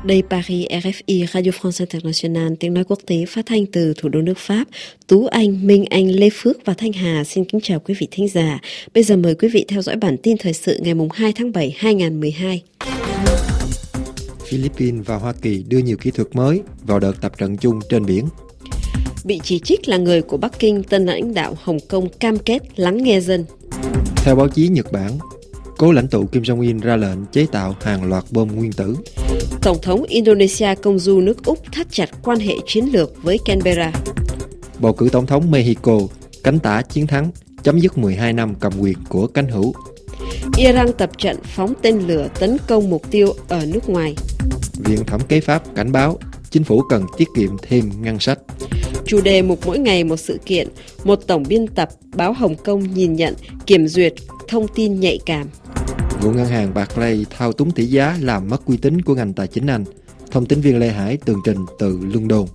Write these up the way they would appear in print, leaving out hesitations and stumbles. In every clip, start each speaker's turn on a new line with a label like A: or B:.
A: Đây Paris, RFI, Radio France Internationale, tiếng nói quốc tế phát thanh từ thủ đô nước Pháp. Tú Anh, Minh Anh, Lê Phước và Thanh Hà xin kính chào quý vị thính giả. Bây giờ mời quý vị theo dõi bản tin thời sự ngày 2 tháng 7, 2012.
B: Philippines và Hoa Kỳ đưa nhiều kỹ thuật mới vào đợt tập trận chung trên biển.
A: Bị chỉ trích là người của Bắc Kinh, tân lãnh đạo Hồng Kông cam kết lắng nghe dân.
B: Theo báo chí Nhật Bản, cố lãnh tụ Kim Jong-un ra lệnh chế tạo hàng loạt bom nguyên tử.
A: Tổng thống Indonesia công du nước Úc thắt chặt quan hệ chiến lược với Canberra.
B: Bầu cử tổng thống Mexico, cánh tả chiến thắng, chấm dứt 12 năm cầm quyền của cánh hữu.
A: Iran tập trận phóng tên lửa tấn công mục tiêu ở nước ngoài.
B: Viện Thẩm kế Pháp cảnh báo chính phủ cần tiết kiệm thêm ngân sách.
A: Chủ đề mục mỗi ngày một sự kiện, một tổng biên tập báo Hồng Kông nhìn nhận, kiểm duyệt thông tin nhạy cảm.
B: Vụ ngân hàng Barclays thao túng tỷ giá làm mất uy tín của ngành tài chính Anh. Thông tin viên Lê Hải tường trình từ London.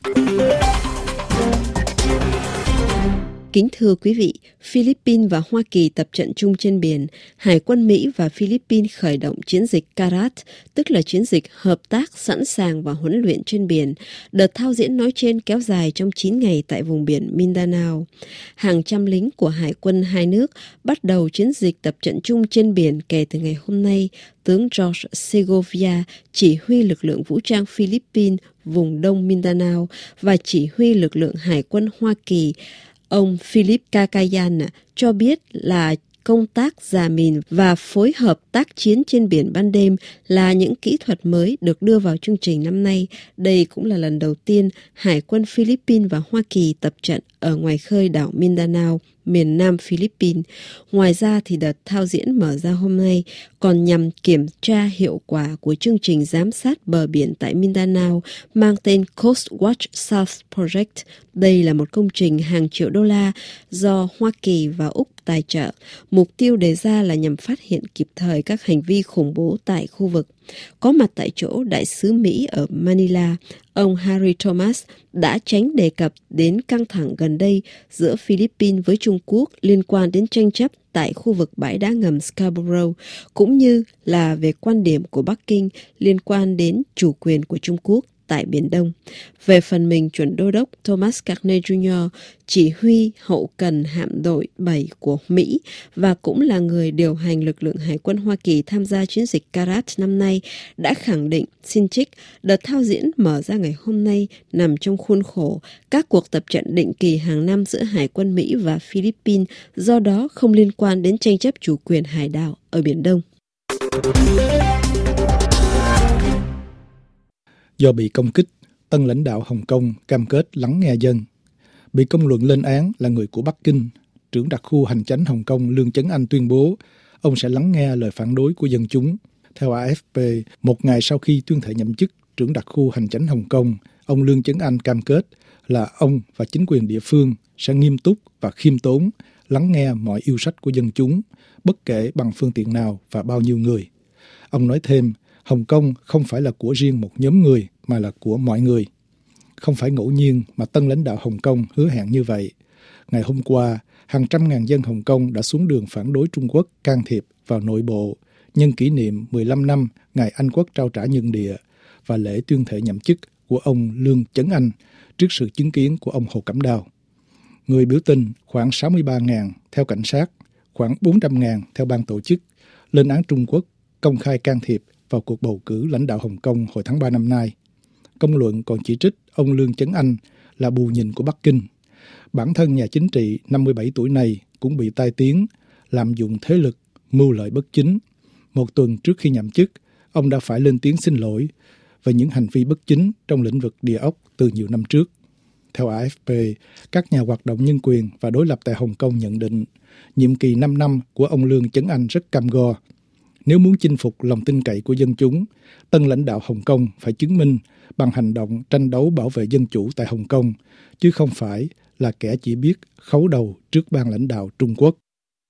A: Kính thưa quý vị, Philippines và Hoa Kỳ tập trận chung trên biển. Hải quân Mỹ và Philippines khởi động chiến dịch CARAT, tức là chiến dịch hợp tác sẵn sàng và huấn luyện trên biển. Đợt thao diễn nói trên kéo dài trong 9 ngày tại vùng biển Mindanao. Hàng trăm lính của Hải quân hai nước bắt đầu chiến dịch tập trận chung trên biển kể từ ngày hôm nay. Tướng George Segovia chỉ huy lực lượng vũ trang Philippines vùng đông Mindanao và chỉ huy lực lượng Hải quân Hoa Kỳ. Ông Philip Kakayan cho biết là công tác rà mìn và phối hợp tác chiến trên biển ban đêm là những kỹ thuật mới được đưa vào chương trình năm nay. Đây cũng là lần đầu tiên Hải quân Philippines và Hoa Kỳ tập trận ở ngoài khơi đảo Mindanao, miền nam Philippines. Ngoài ra thì đợt thao diễn mở ra hôm nay còn nhằm kiểm tra hiệu quả của chương trình giám sát bờ biển tại Mindanao mang tên Coast Watch South Project. Đây là một công trình hàng triệu đô la do Hoa Kỳ và Úc tài trợ. Mục tiêu đề ra là nhằm phát hiện kịp thời các hành vi khủng bố tại khu vực. Có mặt tại chỗ, Đại sứ Mỹ ở Manila, ông Harry Thomas đã tránh đề cập đến căng thẳng gần đây giữa Philippines với Trung Quốc liên quan đến tranh chấp tại khu vực bãi đá ngầm Scarborough, cũng như là về quan điểm của Bắc Kinh liên quan đến chủ quyền của Trung Quốc tại Biển Đông. Về phần mình, chuẩn đô đốc Thomas Carney Jr., chỉ huy hậu cần hạm đội 7 của Mỹ và cũng là người điều hành lực lượng Hải quân Hoa Kỳ tham gia chiến dịch CARAT năm nay, đã khẳng định, xin trích, đợt thao diễn mở ra ngày hôm nay nằm trong khuôn khổ các cuộc tập trận định kỳ hàng năm giữa Hải quân Mỹ và Philippines, do đó không liên quan đến tranh chấp chủ quyền hải đảo ở Biển Đông.
C: Do bị công kích, tân lãnh đạo Hồng Kông cam kết lắng nghe dân. Bị công luận lên án là người của Bắc Kinh, trưởng đặc khu hành chánh Hồng Kông Lương Chấn Anh tuyên bố ông sẽ lắng nghe lời phản đối của dân chúng. Theo AFP, một ngày sau khi tuyên thệ nhậm chức trưởng đặc khu hành chánh Hồng Kông, ông Lương Chấn Anh cam kết là ông và chính quyền địa phương sẽ nghiêm túc và khiêm tốn lắng nghe mọi yêu sách của dân chúng, bất kể bằng phương tiện nào và bao nhiêu người. Ông nói thêm, Hồng Kông không phải là của riêng một nhóm người mà là của mọi người. Không phải ngẫu nhiên mà tân lãnh đạo Hồng Kông hứa hẹn như vậy. Ngày hôm qua, hàng trăm ngàn dân Hồng Kông đã xuống đường phản đối Trung Quốc can thiệp vào nội bộ nhân kỷ niệm 15 năm ngày Anh quốc trao trả nhân địa và lễ tuyên thệ nhậm chức của ông Lương Chấn Anh trước sự chứng kiến của ông Hồ Cẩm Đào. Người biểu tình khoảng 63.000 theo cảnh sát, khoảng 400.000 theo ban tổ chức, lên án Trung Quốc công khai can thiệp vào cuộc bầu cử lãnh đạo Hồng Kông hồi tháng 3 năm nay. Công luận còn chỉ trích ông Lương Chấn Anh là bù nhìn của Bắc Kinh. Bản thân nhà chính trị 57 tuổi này cũng bị tai tiếng, lạm dụng thế lực, mưu lợi bất chính. Một tuần trước khi nhậm chức, ông đã phải lên tiếng xin lỗi về những hành vi bất chính trong lĩnh vực địa ốc từ nhiều năm trước. Theo AFP, các nhà hoạt động nhân quyền và đối lập tại Hồng Kông nhận định, nhiệm kỳ 5 năm của ông Lương Chấn Anh rất cam go. Nếu muốn chinh phục lòng tin cậy của dân chúng, tân lãnh đạo Hồng Kông phải chứng minh bằng hành động tranh đấu bảo vệ dân chủ tại Hồng Kông, chứ không phải là kẻ chỉ biết khấu đầu trước ban lãnh đạo Trung Quốc.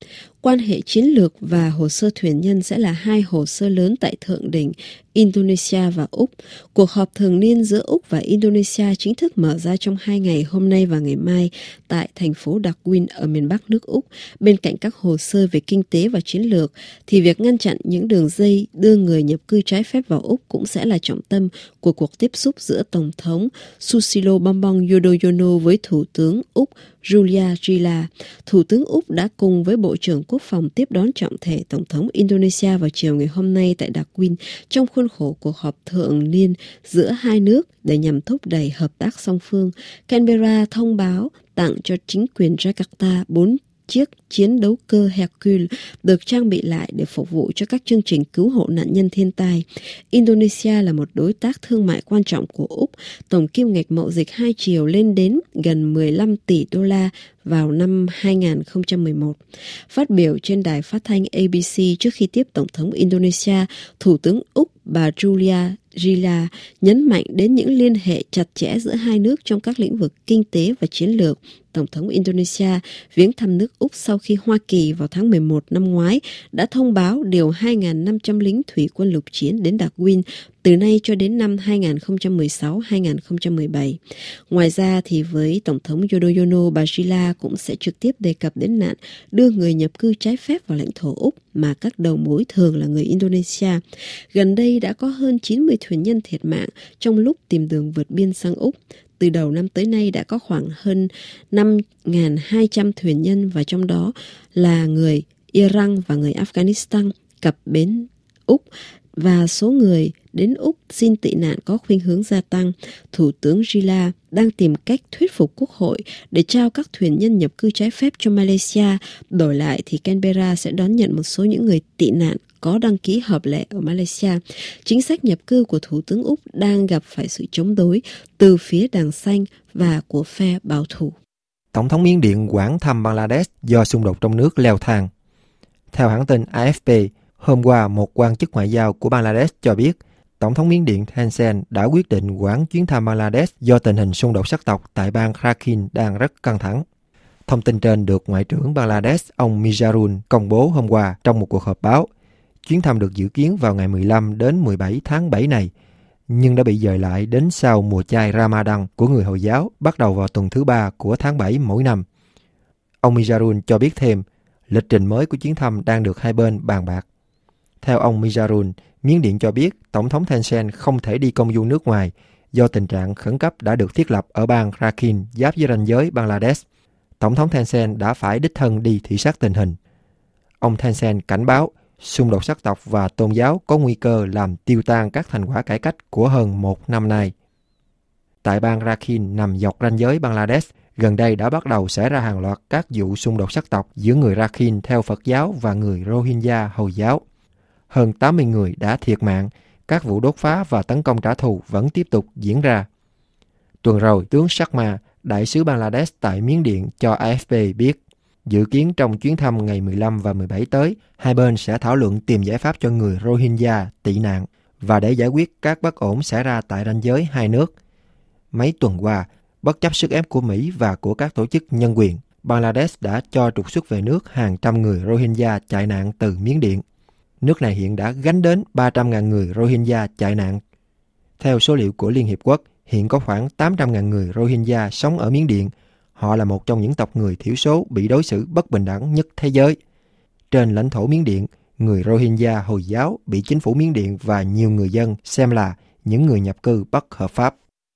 A: Quan hệ chiến lược và hồ sơ thuyền nhân sẽ là hai hồ sơ lớn tại thượng đỉnh Indonesia và Úc. Cuộc họp thường niên giữa Úc và Indonesia chính thức mở ra trong 2 ngày hôm nay và ngày mai tại thành phố Darwin ở miền Bắc nước Úc. Bên cạnh các hồ sơ về kinh tế và chiến lược, thì việc ngăn chặn những đường dây đưa người nhập cư trái phép vào Úc cũng sẽ là trọng tâm của cuộc tiếp xúc giữa Tổng thống Susilo Bambang Yudhoyono với Thủ tướng Úc Julia Gillard. Thủ tướng Úc đã cùng với Bộ trưởng Quốc phòng tiếp đón trọng thể Tổng thống Indonesia vào chiều ngày hôm nay tại Darwin trong khuôn khổ cuộc họp thường niên giữa hai nước để nhằm thúc đẩy hợp tác song phương. Canberra thông báo tặng cho chính quyền Jakarta 4 chiếc chiến đấu cơ Hercules được trang bị lại để phục vụ cho các chương trình cứu hộ nạn nhân thiên tai. Indonesia là một đối tác thương mại quan trọng của Úc. Tổng kim ngạch mậu dịch hai chiều lên đến gần 15 tỷ đô la vào năm 2011. Phát biểu trên đài phát thanh ABC trước khi tiếp Tổng thống Indonesia, Thủ tướng Úc bà Julia Gillard nhấn mạnh đến những liên hệ chặt chẽ giữa hai nước trong các lĩnh vực kinh tế và chiến lược. Tổng thống Indonesia viếng thăm nước Úc sau khi Hoa Kỳ vào tháng 11 năm ngoái đã thông báo điều 2.500 lính thủy quân lục chiến đến Darwin từ nay cho đến năm 2016-2017. Ngoài ra thì với Tổng thống Yudhoyono, bà Gillard cũng sẽ trực tiếp đề cập đến nạn đưa người nhập cư trái phép vào lãnh thổ Úc mà các đầu mối thường là người Indonesia. Gần đây đã có hơn 90 thuyền nhân thiệt mạng trong lúc tìm đường vượt biên sang Úc. Từ đầu năm tới nay đã có khoảng hơn 5.200 thuyền nhân và trong đó là người Iran và người Afghanistan cập bến Úc, và số người đến Úc xin tị nạn có khuynh hướng gia tăng. Thủ tướng Gillard đang tìm cách thuyết phục Quốc hội để trao các thuyền nhân nhập cư trái phép cho Malaysia. Đổi lại thì Canberra sẽ đón nhận một số những người tị nạn có đăng ký hợp lệ ở Malaysia. Chính sách nhập cư của Thủ tướng Úc đang gặp phải sự chống đối từ phía Đảng Xanh và của phe bảo thủ.
B: Tổng thống Miến Điện hoãn thăm Bangladesh do xung đột trong nước leo thang. Theo hãng tin AFP, hôm qua một quan chức ngoại giao của Bangladesh cho biết Tổng thống Miến Điện Thein Sein đã quyết định hoãn chuyến thăm Bangladesh do tình hình xung đột sắc tộc tại bang Rakhine đang rất căng thẳng. Thông tin trên được Ngoại trưởng Bangladesh ông Mizarun công bố hôm qua trong một cuộc họp báo. Chuyến thăm được dự kiến vào ngày 15 đến 17 tháng 7 này, nhưng đã bị dời lại đến sau mùa chay Ramadan của người Hồi giáo bắt đầu vào tuần thứ 3 của tháng 7 mỗi năm. Ông Mizarun cho biết thêm, lịch trình mới của chuyến thăm đang được hai bên bàn bạc. Theo ông Mizarun, Miến Điện cho biết Tổng thống Thein Sein không thể đi công du nước ngoài do tình trạng khẩn cấp đã được thiết lập ở bang Rakhine giáp với ranh giới Bangladesh. Tổng thống Thein Sein đã phải đích thân đi thị sát tình hình. Ông Thein Sein cảnh báo xung đột sắc tộc và tôn giáo có nguy cơ làm tiêu tan các thành quả cải cách của hơn một năm nay. Tại bang Rakhine nằm dọc ranh giới Bangladesh, gần đây đã bắt đầu xảy ra hàng loạt các vụ xung đột sắc tộc giữa người Rakhine theo Phật giáo và người Rohingya Hồi giáo. Hơn 80 người đã thiệt mạng, các vụ đốt phá và tấn công trả thù vẫn tiếp tục diễn ra. Tuần rồi, tướng Sharma, đại sứ Bangladesh tại Miến Điện cho AFP biết, dự kiến trong chuyến thăm ngày 15 và 17 tới, hai bên sẽ thảo luận tìm giải pháp cho người Rohingya tị nạn và để giải quyết các bất ổn xảy ra tại ranh giới hai nước. Mấy tuần qua, bất chấp sức ép của Mỹ và của các tổ chức nhân quyền, Bangladesh đã cho trục xuất về nước hàng trăm người Rohingya chạy nạn từ Miến Điện. Nước này hiện đã gánh đến 300.000 người Rohingya chạy nạn. Theo số liệu của Liên Hiệp Quốc, hiện có khoảng 800.000 người Rohingya sống ở Miến Điện. Họ là một trong những tộc người thiểu số bị đối xử bất bình đẳng nhất thế giới. Trên lãnh thổ Miến Điện, người Rohingya Hồi giáo bị chính phủ Miến Điện và nhiều người dân xem là những người nhập cư bất hợp pháp.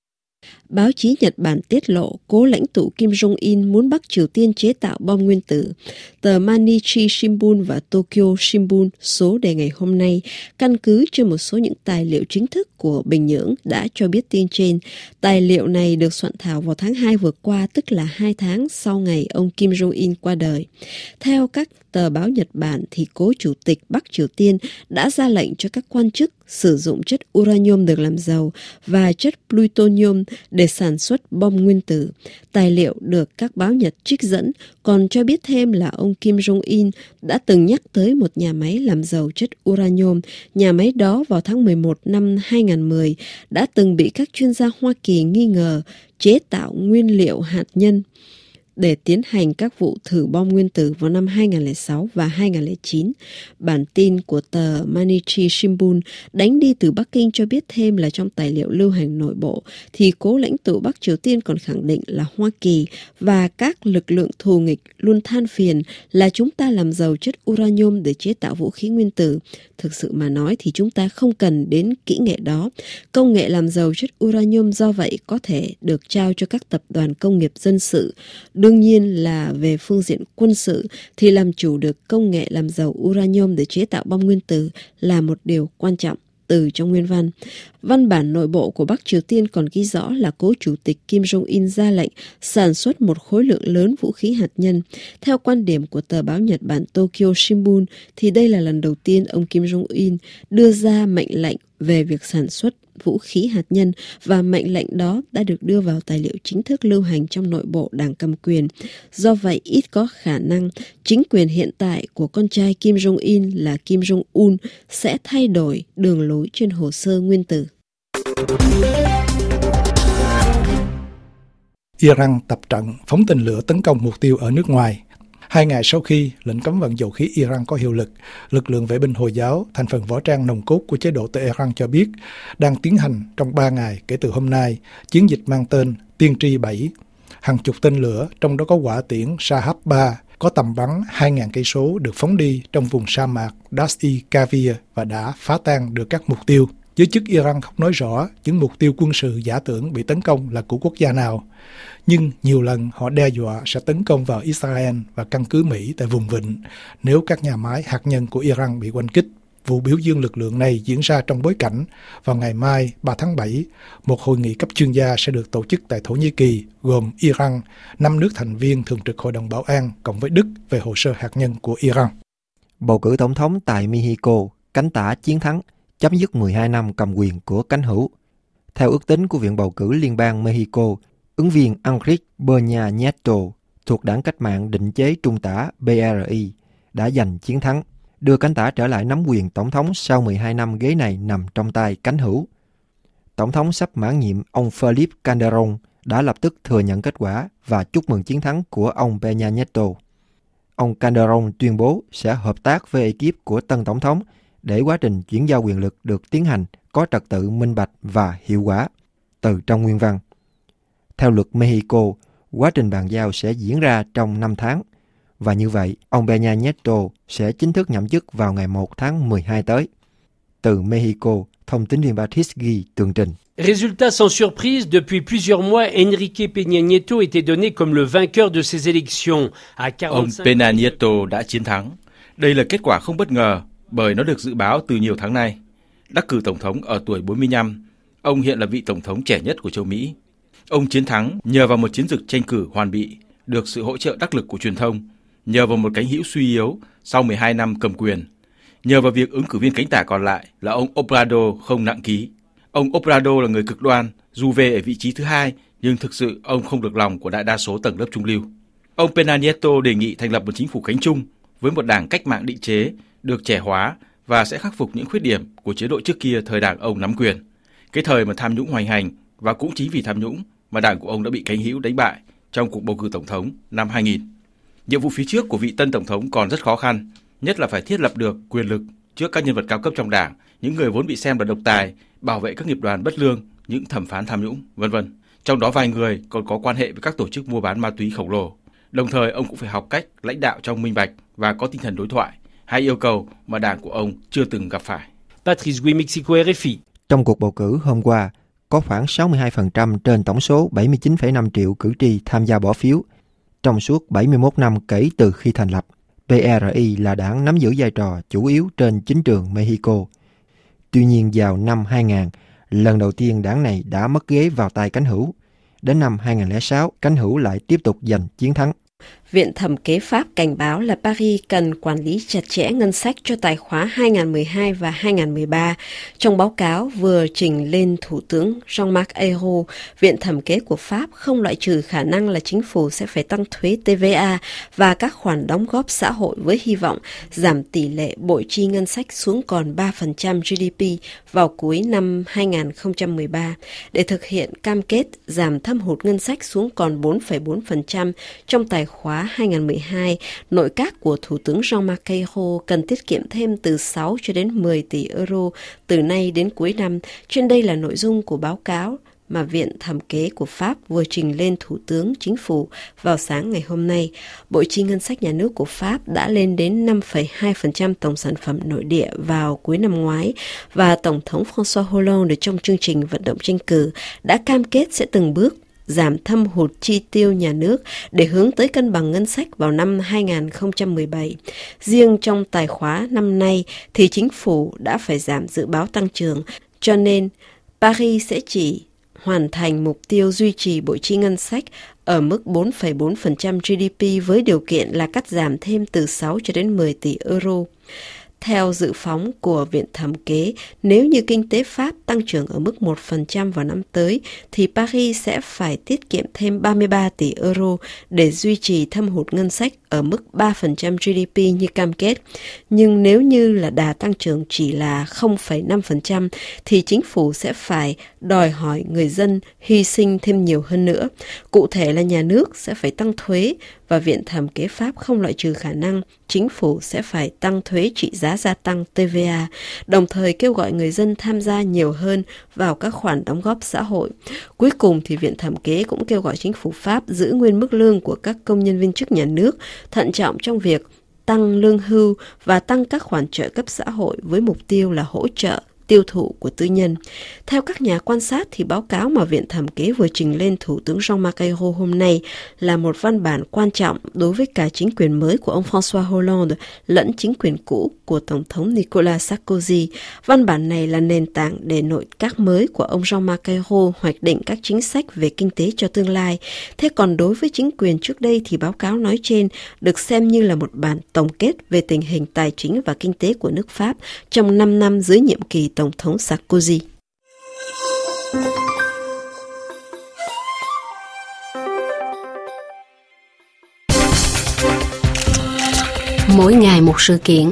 A: Báo chí Nhật Bản tiết lộ cố lãnh tụ Kim Jong-un muốn bắt Triều Tiên chế tạo bom nguyên tử. Tờ Mainichi Shimbun và Tokyo Shimbun số đề ngày hôm nay căn cứ trên một số những tài liệu chính thức của Bình Nhưỡng đã cho biết tin trên. Tài liệu này được soạn thảo vào tháng 2 vừa qua, tức là 2 tháng sau ngày ông Kim Jong-un qua đời. Theo các tờ báo Nhật Bản thì cố chủ tịch Bắc Triều Tiên đã ra lệnh cho các quan chức sử dụng chất uranium được làm giàu và chất plutonium để sản xuất bom nguyên tử. Tài liệu được các báo Nhật trích dẫn còn cho biết thêm là ông Kim Jong-un đã từng nhắc tới một nhà máy làm giàu chất uranium. Nhà máy đó vào tháng 11 năm 2010 đã từng bị các chuyên gia Hoa Kỳ nghi ngờ chế tạo nguyên liệu hạt nhân. để tiến hành các vụ thử bom nguyên tử vào năm 2006 và 2009. Bản tin của tờ Mainichi Shimbun đánh đi từ Bắc Kinh cho biết thêm là trong tài liệu lưu hành nội bộ thì cố lãnh tụ Bắc Triều Tiên còn khẳng định là Hoa Kỳ và các lực lượng thù nghịch luôn than phiền là chúng ta làm giàu chất uranium để chế tạo vũ khí nguyên tử. Thực sự mà nói thì chúng ta không cần đến kỹ nghệ đó. Công nghệ làm giàu chất uranium do vậy có thể được trao cho các tập đoàn công nghiệp dân sự. Đương nhiên là về phương diện quân sự thì làm chủ được công nghệ làm giàu uranium để chế tạo bom nguyên tử là một điều quan trọng. Từ trong nguyên văn, văn bản nội bộ của Bắc Triều Tiên còn ghi rõ là cố chủ tịch Kim Jong-un ra lệnh sản xuất một khối lượng lớn vũ khí hạt nhân. Theo quan điểm của tờ báo Nhật Bản Tokyo Shimbun, thì đây là lần đầu tiên ông Kim Jong-un đưa ra mệnh lệnh về việc sản xuất vũ khí hạt nhân và mệnh lệnh đó đã được đưa vào tài liệu chính thức lưu hành trong nội bộ đảng cầm quyền. Do vậy, ít có khả năng chính quyền hiện tại của con trai Kim Jong-un là Kim Jong-un sẽ thay đổi đường lối trên hồ sơ nguyên tử.
C: Iran tập trận phóng tên lửa tấn công mục tiêu ở nước ngoài. 2 ngày sau khi lệnh cấm vận dầu khí Iran có hiệu lực, lực lượng vệ binh Hồi giáo, thành phần võ trang nòng cốt của chế độ Tehran cho biết đang tiến hành trong 3 ngày kể từ hôm nay chiến dịch mang tên Tiên tri 7. Hàng chục tên lửa, trong đó có hỏa tiễn Shahab-3 có tầm bắn 2.000 cây số được phóng đi trong vùng sa mạc Dasht-i-Kavir và đã phá tan được các mục tiêu. Giới chức Iran không nói rõ những mục tiêu quân sự giả tưởng bị tấn công là của quốc gia nào, nhưng nhiều lần họ đe dọa sẽ tấn công vào Israel và căn cứ Mỹ tại vùng vịnh nếu các nhà máy hạt nhân của Iran bị oanh kích. Vụ biểu dương lực lượng này diễn ra trong bối cảnh vào ngày mai 3 tháng 7, một hội nghị cấp chuyên gia sẽ được tổ chức tại Thổ Nhĩ Kỳ gồm Iran, 5 nước thành viên Thường trực Hội đồng Bảo an cộng với Đức về hồ sơ hạt nhân của Iran.
B: Bầu cử tổng thống tại Mexico, cánh tả chiến thắng, chấm dứt 12 năm cầm quyền của cánh hữu. Theo ước tính của Viện Bầu cử Liên bang Mexico, ứng viên Enrique Peña Nieto thuộc đảng cách mạng định chế trung tả PRI đã giành chiến thắng, đưa cánh tả trở lại nắm quyền tổng thống sau 12 năm ghế này nằm trong tay cánh hữu. Tổng thống sắp mãn nhiệm ông Felipe Calderón đã lập tức thừa nhận kết quả và chúc mừng chiến thắng của ông Peña Nieto. Ông Calderón tuyên bố sẽ hợp tác với ekip của tân tổng thống để quá trình chuyển giao quyền lực được tiến hành có trật tự, minh bạch và hiệu quả. Từ trong nguyên văn, theo luật Mexico, quá trình bàn giao sẽ diễn ra trong 5 tháng. Và như vậy, ông Peña Nieto sẽ chính thức nhậm chức vào ngày 1 tháng 12 tới. Từ Mexico, thông tín viên Baptiste ghi tường trình.
D: Résultat sans surprise, depuis plusieurs mois, Enrique Peña Nieto était donné comme le vainqueur de ces élections.
E: Ông Peña Nieto đã chiến thắng. Đây là kết quả không bất ngờ, bởi nó được dự báo từ nhiều tháng nay. Đắc cử tổng thống ở tuổi 45, ông hiện là vị tổng thống trẻ nhất của châu Mỹ. Ông chiến thắng nhờ vào một chiến dịch tranh cử hoàn bị, được sự hỗ trợ đắc lực của truyền thông, nhờ vào một cánh hữu suy yếu sau 12 năm cầm quyền, nhờ vào việc ứng cử viên cánh tả còn lại là ông Obrador không nặng ký. Ông Obrador là người cực đoan, dù về ở vị trí thứ 2, nhưng thực sự ông không được lòng của đại đa số tầng lớp trung lưu. Ông Peña Nieto đề nghị thành lập một chính phủ cánh chung với một đảng cách mạng định chế, được trẻ hóa và sẽ khắc phục những khuyết điểm của chế độ trước kia thời đảng ông nắm quyền. Cái thời mà tham nhũng hoành hành, và cũng chính vì tham nhũng mà đảng của ông đã bị cánh hữu đánh bại trong cuộc bầu cử tổng thống năm 2000. Nhiệm vụ phía trước của vị tân tổng thống còn rất khó khăn, nhất là phải thiết lập được quyền lực trước các nhân vật cao cấp trong đảng, những người vốn bị xem là độc tài, bảo vệ các nghiệp đoàn bất lương, những thẩm phán tham nhũng, v.v. Trong đó vài người còn có quan hệ với các tổ chức mua bán ma túy khổng lồ. Đồng thời ông cũng phải học cách lãnh đạo trong minh bạch và có tinh thần đối thoại, hai yêu cầu mà đảng của ông chưa từng gặp phải.
D: Patrice Gui, Mexico, RFI.
B: Trong cuộc bầu cử hôm qua, có khoảng 62% trên tổng số 79,5 triệu cử tri tham gia bỏ phiếu. Trong suốt 71 năm kể từ khi thành lập, PRI là đảng nắm giữ vai trò chủ yếu trên chính trường Mexico. Tuy nhiên vào năm 2000, lần đầu tiên đảng này đã mất ghế vào tay cánh hữu. Đến năm 2006, cánh hữu lại tiếp tục giành chiến thắng.
A: Viện Thẩm kế Pháp cảnh báo là Paris cần quản lý chặt chẽ ngân sách cho tài khóa 2012 và 2013. Trong báo cáo vừa trình lên Thủ tướng Jean-Marc Ayrault, Viện Thẩm kế của Pháp không loại trừ khả năng là chính phủ sẽ phải tăng thuế TVA và các khoản đóng góp xã hội với hy vọng giảm tỷ lệ bội chi ngân sách xuống còn 3% GDP vào cuối năm 2013 để thực hiện cam kết giảm thâm hụt ngân sách xuống còn 4,4% trong tài khóa 2012, nội các của Thủ tướng Jean-Marc Ayrault cần tiết kiệm thêm từ 6 cho đến 10 tỷ euro từ nay đến cuối năm. Trên đây là nội dung của báo cáo mà Viện Thẩm kế của Pháp vừa trình lên Thủ tướng Chính phủ vào sáng ngày hôm nay. Bội chi ngân sách nhà nước của Pháp đã lên đến 5,2% tổng sản phẩm nội địa vào cuối năm ngoái và Tổng thống François Hollande trong chương trình vận động tranh cử đã cam kết sẽ từng bước giảm thâm hụt chi tiêu nhà nước để hướng tới cân bằng ngân sách vào năm 2017. Riêng trong tài khóa năm nay thì chính phủ đã phải giảm dự báo tăng trưởng, cho nên Paris sẽ chỉ hoàn thành mục tiêu duy trì bội chi ngân sách ở mức 4,4% GDP với điều kiện là cắt giảm thêm từ 6 cho đến 10 tỷ euro. Theo dự phóng của Viện Thẩm kế, nếu như kinh tế Pháp tăng trưởng ở mức 1% vào năm tới, thì Paris sẽ phải tiết kiệm thêm 33 tỷ euro để duy trì thâm hụt ngân sách ở mức 3% GDP như cam kết. Nhưng nếu như là đà tăng trưởng chỉ là 0,5%, thì chính phủ sẽ phải đòi hỏi người dân hy sinh thêm nhiều hơn nữa. Cụ thể là nhà nước sẽ phải tăng thuế và Viện Thẩm kế Pháp không loại trừ khả năng chính phủ sẽ phải tăng thuế trị giá gia tăng TVA, đồng thời kêu gọi người dân tham gia nhiều hơn vào các khoản đóng góp xã hội. Cuối cùng thì Viện Thẩm kế cũng kêu gọi chính phủ Pháp giữ nguyên mức lương của các công nhân viên chức nhà nước, thận trọng trong việc tăng lương hưu và tăng các khoản trợ cấp xã hội với mục tiêu là hỗ trợ tiêu thụ của tư nhân. Theo các nhà quan sát thì báo cáo mà Viện Thẩm kế vừa trình lên Thủ tướng Jean-Marc Ayrault hôm nay là một văn bản quan trọng đối với cả chính quyền mới của ông François Hollande lẫn chính quyền cũ của Tổng thống Nicolas Sarkozy. Văn bản này là nền tảng để nội các mới của ông Jean-Marc Ayrault hoạch định các chính sách về kinh tế cho tương lai. Thế còn đối với chính quyền trước đây thì báo cáo nói trên được xem như là một bản tổng kết về tình hình tài chính và kinh tế của nước Pháp trong 5 năm dưới nhiệm kỳ Tổng thống Sarkozy.
F: Mỗi ngày một sự kiện.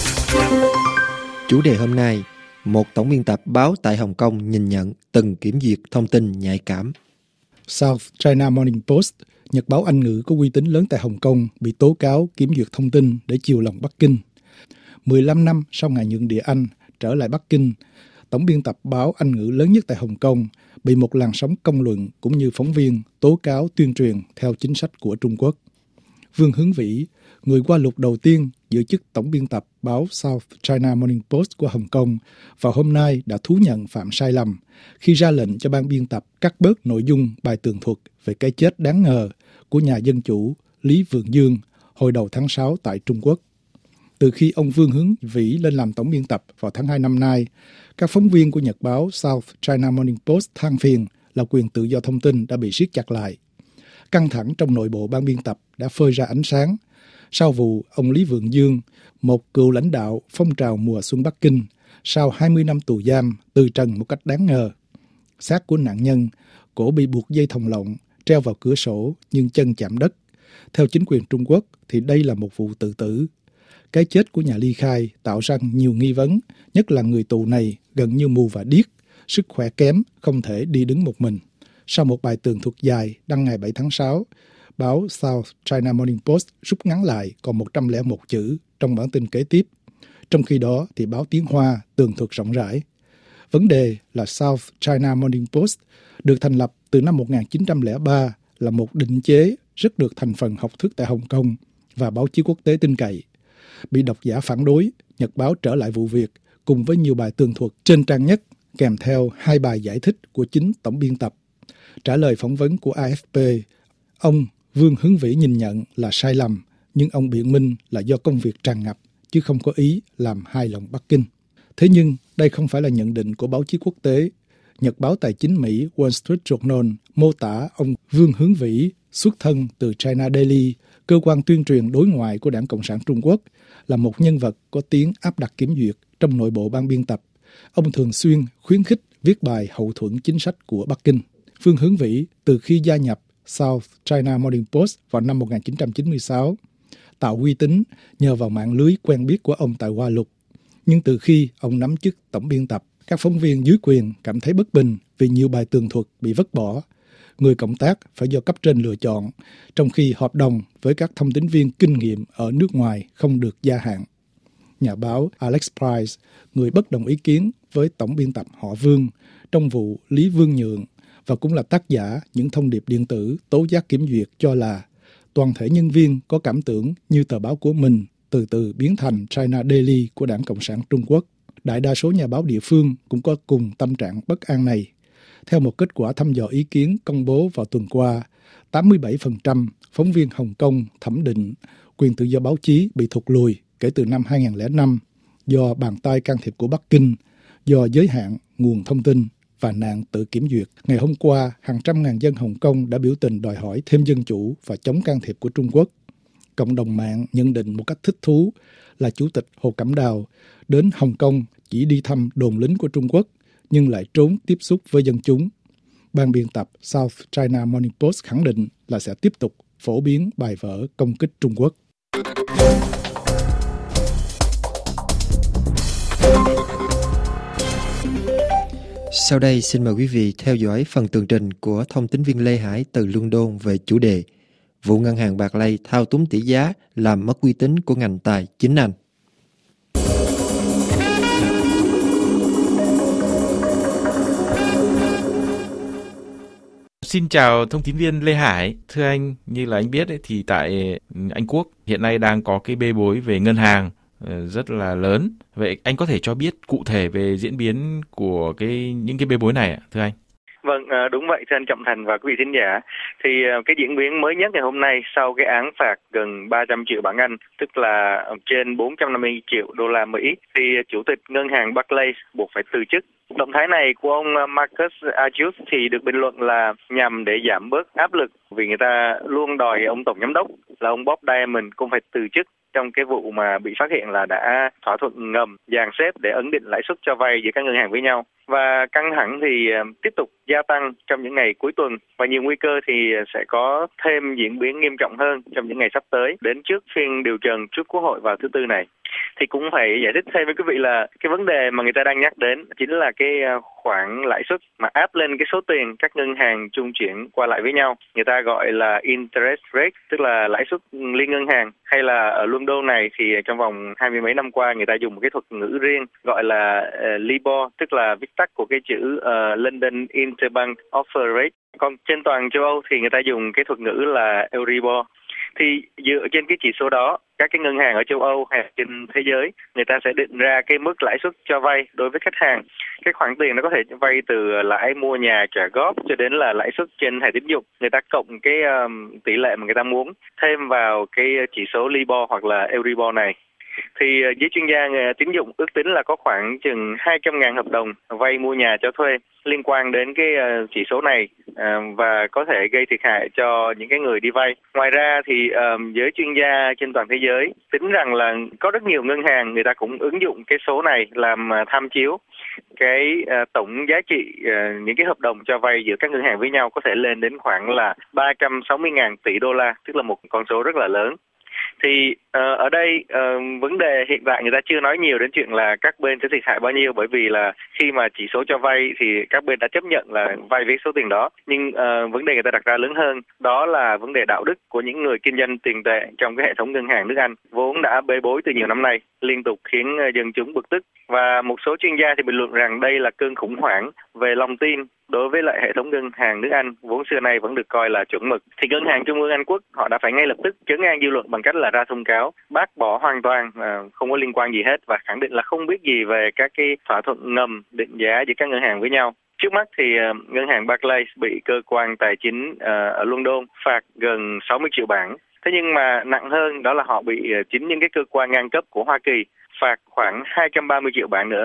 B: Chủ đề hôm nay, một tổng biên tập báo tại Hồng Kông nhìn nhận từng kiểm duyệt thông tin nhạy cảm.
C: South China Morning Post, nhật báo Anh ngữ có uy tín lớn tại Hồng Kông, bị tố cáo kiểm duyệt thông tin để chiều lòng Bắc Kinh. 15 năm sau ngày nhượng địa Anh trở lại Bắc Kinh, tổng biên tập báo Anh ngữ lớn nhất tại Hồng Kông bị một làn sóng công luận cũng như phóng viên tố cáo tuyên truyền theo chính sách của Trung Quốc. Vương Hướng Vĩ, người qua lục đầu tiên giữ chức tổng biên tập báo South China Morning Post của Hồng Kông, vào hôm nay đã thú nhận phạm sai lầm khi ra lệnh cho ban biên tập cắt bớt nội dung bài tường thuật về cái chết đáng ngờ của nhà dân chủ Lý Vượng Dương hồi đầu tháng 6 tại Trung Quốc. Từ khi ông Vương Hướng Vĩ lên làm tổng biên tập vào tháng 2 năm nay, các phóng viên của nhật báo South China Morning Post than phiền là quyền tự do thông tin đã bị siết chặt lại. Căng thẳng trong nội bộ ban biên tập đã phơi ra ánh sáng sau vụ ông Lý Vượng Dương, một cựu lãnh đạo phong trào mùa xuân Bắc Kinh, sau 20 năm tù giam từ trần một cách đáng ngờ. Xác của nạn nhân, cổ bị buộc dây thòng lọng, treo vào cửa sổ nhưng chân chạm đất. Theo chính quyền Trung Quốc thì đây là một vụ tự tử. Cái chết của nhà ly khai tạo ra nhiều nghi vấn, nhất là người tù này gần như mù và điếc, sức khỏe kém, không thể đi đứng một mình. Sau một bài tường thuật dài đăng ngày 7 tháng 6, báo South China Morning Post rút ngắn lại còn 101 chữ trong bản tin kế tiếp. Trong khi đó thì báo tiếng Hoa tường thuật rộng rãi. Vấn đề là South China Morning Post được thành lập từ năm 1903 là một định chế rất được thành phần học thức tại Hồng Kông và báo chí quốc tế tin cậy. Bị độc giả phản đối, nhật báo trở lại vụ việc cùng với nhiều bài tường thuật trên trang nhất kèm theo 2 bài giải thích của chính tổng biên tập. Trả lời phỏng vấn của AFP, ông Vương Hướng Vĩ nhìn nhận là sai lầm, nhưng ông biện minh là do công việc tràn ngập, chứ không có ý làm hài lòng Bắc Kinh. Thế nhưng, đây không phải là nhận định của báo chí quốc tế. Nhật báo tài chính Mỹ Wall Street Journal mô tả ông Vương Hướng Vĩ xuất thân từ China Daily, cơ quan tuyên truyền đối ngoại của Đảng Cộng sản Trung Quốc, là một nhân vật có tiếng áp đặt kiểm duyệt trong nội bộ ban biên tập. Ông thường xuyên khuyến khích viết bài hậu thuẫn chính sách của Bắc Kinh. Phương Hướng Vĩ từ khi gia nhập South China Morning Post vào năm 1996, tạo uy tín nhờ vào mạng lưới quen biết của ông tại Hoa Lục. Nhưng từ khi ông nắm chức tổng biên tập, các phóng viên dưới quyền cảm thấy bất bình vì nhiều bài tường thuật bị vứt bỏ. Người cộng tác phải do cấp trên lựa chọn, trong khi hợp đồng với các thông tín viên kinh nghiệm ở nước ngoài không được gia hạn. Nhà báo Alex Price, người bất đồng ý kiến với tổng biên tập họ Vương trong vụ Lý Vương Nhượng và cũng là tác giả những thông điệp điện tử tố giác kiểm duyệt, cho là toàn thể nhân viên có cảm tưởng như tờ báo của mình từ từ biến thành China Daily của Đảng Cộng sản Trung Quốc. Đại đa số nhà báo địa phương cũng có cùng tâm trạng bất an này. Theo một kết quả thăm dò ý kiến công bố vào tuần qua, 87% phóng viên Hồng Kông thẩm định quyền tự do báo chí bị thụt lùi kể từ năm 2005 do bàn tay can thiệp của Bắc Kinh, do giới hạn nguồn thông tin và nạn tự kiểm duyệt. Ngày hôm qua, hàng trăm ngàn dân Hồng Kông đã biểu tình đòi hỏi thêm dân chủ và chống can thiệp của Trung Quốc. Cộng đồng mạng nhận định một cách thích thú là Chủ tịch Hồ Cẩm Đào đến Hồng Kông chỉ đi thăm đồn lính của Trung Quốc, nhưng lại trốn tiếp xúc với dân chúng. Ban biên tập South China Morning Post khẳng định là sẽ tiếp tục phổ biến bài vở công kích Trung Quốc.
B: Sau đây xin mời quý vị theo dõi phần tường trình của thông tín viên Lê Hải từ London về chủ đề vụ ngân hàng Barclays thao túng tỷ giá làm mất uy tín của ngành tài chính Anh.
E: Xin chào thông tín viên Lê Hải. Thưa anh, như là anh biết ấy, thì tại Anh Quốc hiện nay đang có cái bê bối về ngân hàng rất là lớn. Vậy anh có thể cho biết cụ thể về diễn biến của những cái bê bối này ạ, thưa anh?
G: Vâng, đúng vậy thưa anh Trọng Thành và quý vị thính giả. Thì cái diễn biến mới nhất ngày hôm nay sau cái án phạt gần 300 triệu bảng Anh, tức là trên 450 triệu đô la Mỹ, thì chủ tịch ngân hàng Barclays buộc phải từ chức. Động thái này của ông Marcus Agius thì được bình luận là nhằm để giảm bớt áp lực vì người ta luôn đòi ông tổng giám đốc là ông Bob Diamond cũng phải từ chức trong cái vụ mà bị phát hiện là đã thỏa thuận ngầm dàn xếp để ấn định lãi suất cho vay giữa các ngân hàng với nhau. Và căng thẳng thì tiếp tục gia tăng trong những ngày cuối tuần và nhiều nguy cơ thì sẽ có thêm diễn biến nghiêm trọng hơn trong những ngày sắp tới đến trước phiên điều trần trước Quốc hội vào thứ Tư này. Thì cũng phải giải thích thêm với quý vị là cái vấn đề mà người ta đang nhắc đến chính là cái khoản lãi suất mà áp lên cái số tiền các ngân hàng chung chuyển qua lại với nhau. Người ta gọi là interest rate, tức là lãi suất liên ngân hàng. Hay là ở London này thì trong vòng 20 mấy năm qua người ta dùng một cái thuật ngữ riêng gọi là LIBOR, tức là viết tắt của cái chữ London Interbank Offer Rate. Còn trên toàn châu Âu thì người ta dùng cái thuật ngữ là Euribor. Thì dựa trên cái chỉ số đó, các cái ngân hàng ở châu Âu hay trên thế giới, người ta sẽ định ra cái mức lãi suất cho vay đối với khách hàng. Cái khoản tiền nó có thể vay từ lãi mua nhà trả góp cho đến là lãi suất trên thẻ tín dụng. Người ta cộng cái tỷ lệ mà người ta muốn thêm vào cái chỉ số LIBOR hoặc là Euribor này. Thì với chuyên gia tín dụng ước tính là có khoảng chừng 200.000 hợp đồng vay mua nhà cho thuê liên quan đến cái chỉ số này và có thể gây thiệt hại cho những cái người đi vay. Ngoài ra thì giới chuyên gia trên toàn thế giới tính rằng là có rất nhiều ngân hàng người ta cũng ứng dụng cái số này làm tham chiếu cái tổng giá trị những cái hợp đồng cho vay giữa các ngân hàng với nhau có thể lên đến khoảng là 360.000 tỷ đô la, tức là một con số rất là lớn. Thì ở đây vấn đề hiện tại người ta chưa nói nhiều đến chuyện là các bên sẽ thiệt hại bao nhiêu, bởi vì là khi mà chỉ số cho vay thì các bên đã chấp nhận là vay với số tiền đó. Nhưng vấn đề người ta đặt ra lớn hơn, đó là vấn đề đạo đức của những người kinh doanh tiền tệ trong cái hệ thống ngân hàng nước Anh, vốn đã bê bối từ nhiều năm nay, liên tục khiến dân chúng bực tức. Và một số chuyên gia thì bình luận rằng đây là cơn khủng hoảng về lòng tin đối với lại hệ thống ngân hàng nước Anh, vốn xưa nay vẫn được coi là chuẩn mực. Thì Ngân hàng Trung ương Anh Quốc họ đã phải ngay lập tức trấn an dư luận bằng cách là ra thông cáo bác bỏ hoàn toàn không có liên quan gì hết và khẳng định là không biết gì về các cái thỏa thuận ngầm định giá giữa các ngân hàng với nhau. Trước mắt thì ngân hàng Barclays bị cơ quan tài chính ở London phạt gần 60 triệu bảng. Thế nhưng mà nặng hơn đó là họ bị chính những cái cơ quan ngang cấp của Hoa Kỳ phạt khoảng 230 triệu bảng nữa.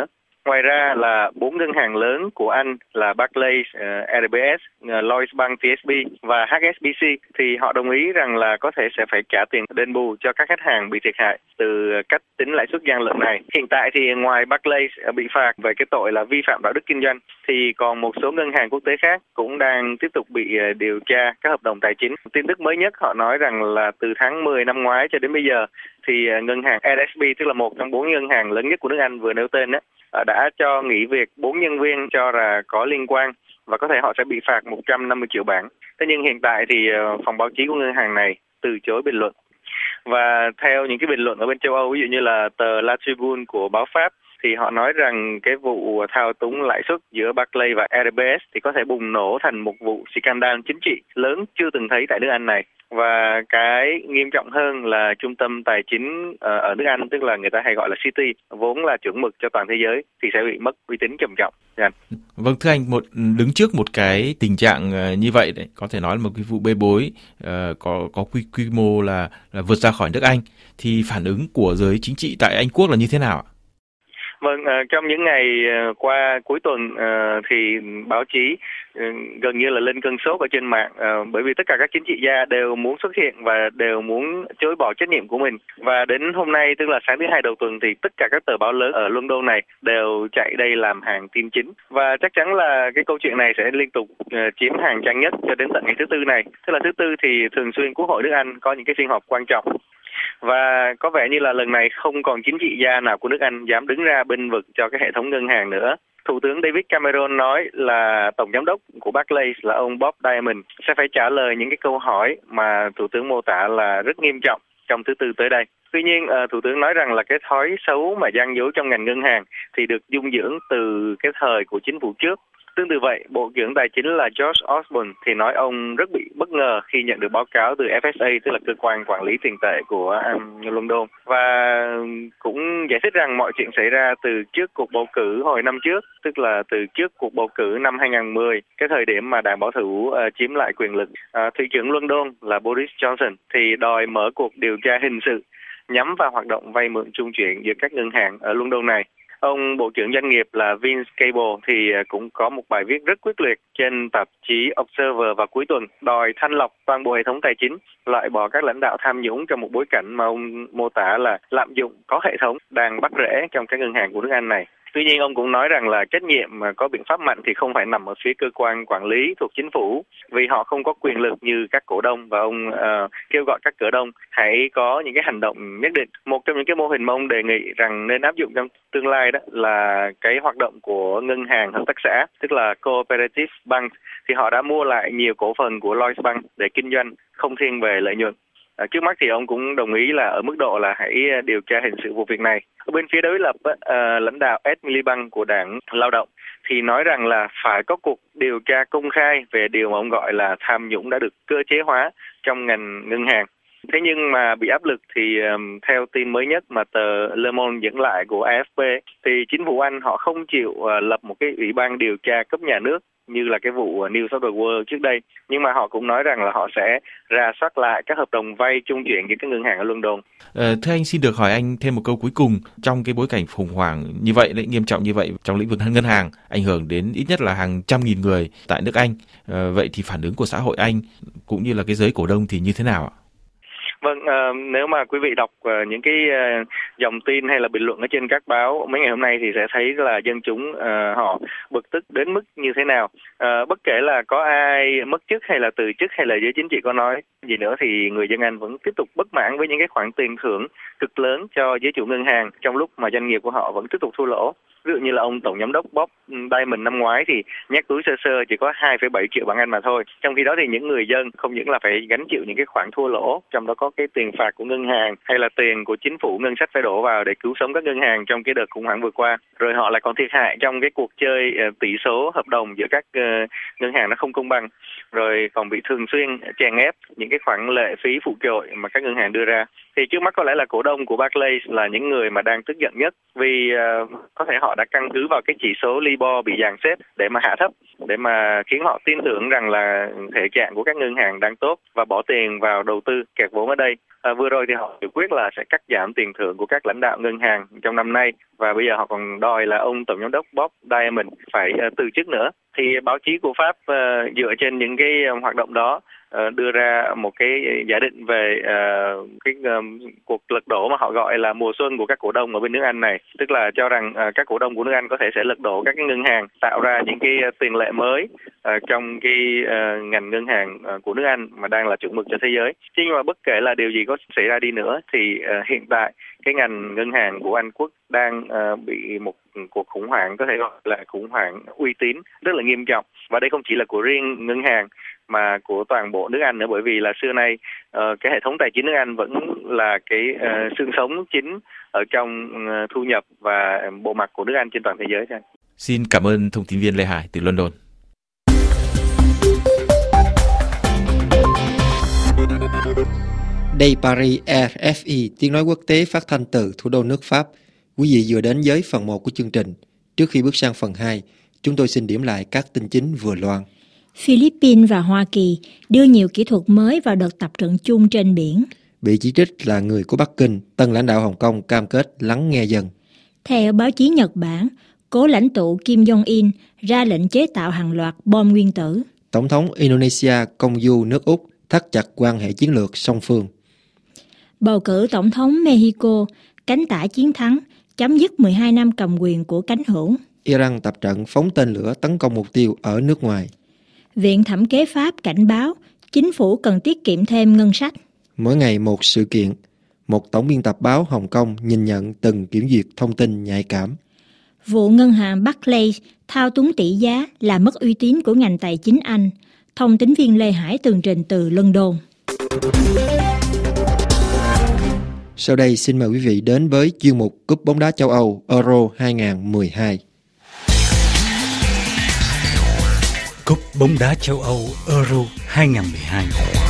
G: Ngoài ra là 4 ngân hàng lớn của Anh là Barclays, RBS, Lloyds Bank TSB và HSBC thì họ đồng ý rằng là có thể sẽ phải trả tiền đền bù cho các khách hàng bị thiệt hại từ cách tính lãi suất gian lận này. Hiện tại thì ngoài Barclays bị phạt về cái tội là vi phạm đạo đức kinh doanh thì còn một số ngân hàng quốc tế khác cũng đang tiếp tục bị điều tra các hợp đồng tài chính. Tin tức mới nhất họ nói rằng là từ tháng 10 năm ngoái cho đến bây giờ thì ngân hàng RSB, tức là một trong 4 ngân hàng lớn nhất của nước Anh vừa nêu tên đó, đã cho nghỉ việc 4 nhân viên cho là có liên quan và có thể họ sẽ bị phạt 150 triệu bảng. Thế nhưng hiện tại thì phòng báo chí của ngân hàng này từ chối bình luận. Và theo những cái bình luận ở bên châu Âu, ví dụ như là tờ La Tribune của báo Pháp, thì họ nói rằng cái vụ thao túng lãi suất giữa Barclays và RBS thì có thể bùng nổ thành một vụ scandal chính trị lớn chưa từng thấy tại nước Anh này. Và cái nghiêm trọng hơn là trung tâm tài chính ở nước Anh, tức là người ta hay gọi là City, vốn là chuẩn mực cho toàn thế giới, thì sẽ bị mất uy tín trầm trọng.
E: Vâng, thưa anh, đứng trước một cái tình trạng như vậy đấy, có thể nói là một cái vụ bê bối có quy mô là vượt ra khỏi nước Anh, thì phản ứng của giới chính trị tại Anh Quốc là như thế nào ạ?
G: Vâng, trong những ngày qua cuối tuần thì báo chí gần như là lên cơn sốt ở trên mạng, bởi vì tất cả các chính trị gia đều muốn xuất hiện và đều muốn chối bỏ trách nhiệm của mình. Và đến hôm nay, tức là sáng thứ Hai đầu tuần, thì tất cả các tờ báo lớn ở London này đều chạy đây làm hàng tin chính. Và chắc chắn là cái câu chuyện này sẽ liên tục chiếm hàng trang nhất cho đến tận ngày thứ Tư này. Tức là thứ Tư thì thường xuyên Quốc hội nước Anh có những cái phiên họp quan trọng. Và có vẻ như là lần này không còn chính trị gia nào của nước Anh dám đứng ra bênh vực cho cái hệ thống ngân hàng nữa. Thủ tướng David Cameron nói là tổng giám đốc của Barclays là ông Bob Diamond sẽ phải trả lời những cái câu hỏi mà thủ tướng mô tả là rất nghiêm trọng trong thứ Tư tới đây. Tuy nhiên, thủ tướng nói rằng là cái thói xấu mà gian dối trong ngành ngân hàng thì được dung dưỡng từ cái thời của chính phủ trước. Tương tự vậy, Bộ trưởng Tài chính là George Osborne thì nói ông rất bị bất ngờ khi nhận được báo cáo từ FSA, tức là cơ quan quản lý tiền tệ của London, và cũng giải thích rằng mọi chuyện xảy ra từ trước cuộc bầu cử hồi năm trước, tức là từ trước cuộc bầu cử năm 2010, cái thời điểm mà đảng bảo thủ chiếm lại quyền lực. Thị trưởng London là Boris Johnson thì đòi mở cuộc điều tra hình sự nhắm vào hoạt động vay mượn trung chuyển giữa các ngân hàng ở London này. Ông Bộ trưởng Doanh nghiệp là Vince Cable thì cũng có một bài viết rất quyết liệt trên tạp chí Observer vào cuối tuần, đòi thanh lọc toàn bộ hệ thống tài chính, loại bỏ các lãnh đạo tham nhũng trong một bối cảnh mà ông mô tả là lạm dụng có hệ thống đang bắt rễ trong các ngân hàng của nước Anh này. Tuy nhiên, ông cũng nói rằng là trách nhiệm mà có biện pháp mạnh thì không phải nằm ở phía cơ quan quản lý thuộc chính phủ, vì họ không có quyền lực như các cổ đông, và ông kêu gọi các cổ đông hãy có những cái hành động nhất định. Một trong những cái mô hình mà ông đề nghị rằng nên áp dụng trong tương lai đó là cái hoạt động của ngân hàng hợp tác xã, tức là Cooperative Bank, thì họ đã mua lại nhiều cổ phần của Lloyds Bank để kinh doanh không thiên về lợi nhuận. Trước mắt thì ông cũng đồng ý là ở mức độ là hãy điều tra hình sự vụ việc này. Ở bên phía đối lập, lãnh đạo Ed Miliband của Đảng Lao động thì nói rằng là phải có cuộc điều tra công khai về điều mà ông gọi là tham nhũng đã được cơ chế hóa trong ngành ngân hàng. Thế nhưng mà bị áp lực thì theo tin mới nhất mà tờ Le Monde dẫn lại của AFP thì chính phủ Anh họ không chịu lập một cái ủy ban điều tra cấp nhà nước như là cái vụ New South Wales trước đây, nhưng mà họ cũng nói rằng là họ sẽ rà soát lại các hợp đồng vay trung chuyển giữa các ngân hàng ở London.
E: Thưa anh, xin được hỏi anh thêm một câu cuối cùng. Trong cái bối cảnh khủng hoảng như vậy, nghiêm trọng như vậy trong lĩnh vực ngân hàng, ảnh hưởng đến ít nhất là hàng trăm nghìn người tại nước Anh, vậy thì phản ứng của xã hội Anh cũng như là cái giới cổ đông thì như thế nào ạ?
G: Vâng, nếu mà quý vị đọc những cái dòng tin hay là bình luận ở trên các báo mấy ngày hôm nay thì sẽ thấy là dân chúng họ bực tức đến mức như thế nào. Bất kể là có ai mất chức hay là từ chức hay là giới chính trị có nói gì nữa thì người dân Anh vẫn tiếp tục bất mãn với những cái khoản tiền thưởng cực lớn cho giới chủ ngân hàng trong lúc mà doanh nghiệp của họ vẫn tiếp tục thua lỗ. Ví dụ như là ông tổng giám đốc Bob Diamond năm ngoái thì nhét túi sơ sơ chỉ có 2,7 triệu bảng Anh mà thôi. Trong khi đó thì những người dân không những là phải gánh chịu những cái khoản thua lỗ, trong đó có cái tiền phạt của ngân hàng hay là tiền của chính phủ ngân sách phải đổ vào để cứu sống các ngân hàng trong cái đợt khủng hoảng vừa qua. Rồi họ lại còn thiệt hại trong cái cuộc chơi tỷ số hợp đồng giữa các ngân hàng nó không công bằng. Rồi còn bị thường xuyên chèn ép những cái khoản lệ phí phụ trội mà các ngân hàng đưa ra. Thì trước mắt có lẽ là cổ đông của Barclays là những người mà đang tức giận nhất, vì có thể họ đã căn cứ vào cái chỉ số LIBOR bị dàn xếp để mà hạ thấp, để mà khiến họ tin tưởng rằng là thể trạng của các ngân hàng đang tốt và bỏ tiền vào đầu tư kẹt vốn ở đây. Vừa rồi thì họ biểu quyết là sẽ cắt giảm tiền thưởng của các lãnh đạo ngân hàng trong năm nay và bây giờ họ còn đòi là ông tổng giám đốc Bob Diamond phải từ chức nữa. Thì báo chí của Pháp dựa trên những cái hoạt động đó đưa ra một cái giả định về cuộc lật đổ mà họ gọi là mùa xuân của các cổ đông ở bên nước Anh này, tức là cho rằng các cổ đông của nước Anh có thể sẽ lật đổ các cái ngân hàng, tạo ra những cái tiền lệ mới trong cái ngành ngân hàng của nước Anh mà đang là chuẩn mực cho thế giới. Chứ nhưng mà bất kể là điều gì có xảy ra đi nữa thì hiện tại cái ngành ngân hàng của Anh Quốc đang bị một cuộc khủng hoảng, có thể gọi là khủng hoảng uy tín rất là nghiêm trọng, và đây không chỉ là của riêng ngân hàng mà của toàn bộ nước Anh nữa, bởi vì là xưa nay cái hệ thống tài chính nước Anh vẫn là cái xương sống chính ở trong thu nhập và bộ mặt của nước Anh trên toàn thế giới.
E: Xin cảm ơn thông tin viên Lê Hải từ London.
B: Đây Paris, RFI, tiếng nói quốc tế phát thanh từ thủ đô nước Pháp. Quý vị vừa đến với phần 1 của chương trình. Trước khi bước sang phần 2, chúng tôi xin điểm lại các tin chính vừa loan.
H: Philippines và Hoa Kỳ đưa nhiều kỹ thuật mới vào đợt tập trận chung trên biển.
B: Bị chỉ trích là người của Bắc Kinh, tân lãnh đạo Hồng Kông cam kết lắng nghe dân.
H: Theo báo chí Nhật Bản, cố lãnh tụ Kim Jong-un ra lệnh chế tạo hàng loạt bom nguyên tử.
B: Tổng thống Indonesia công du nước Úc thắt chặt quan hệ chiến lược song phương.
H: Bầu cử tổng thống Mexico, cánh tả chiến thắng, chấm dứt 12 năm cầm quyền của cánh hữu.
B: Iran tập trận phóng tên lửa tấn công mục tiêu ở nước ngoài.
H: Viện thẩm kế Pháp cảnh báo chính phủ cần tiết kiệm thêm ngân sách.
B: Mỗi ngày một sự kiện, một tổng biên tập báo Hồng Kông nhìn nhận từng kiểm duyệt thông tin nhạy cảm.
H: Vụ ngân hàng Barclays thao túng tỷ giá làm mất uy tín của ngành tài chính Anh. Thông tín viên Lê Hải tường trình từ London.
B: Sau đây xin mời quý vị đến với chuyên mục Cúp bóng đá châu Âu Euro 2012.
I: Cúp bóng đá châu Âu Euro 2012.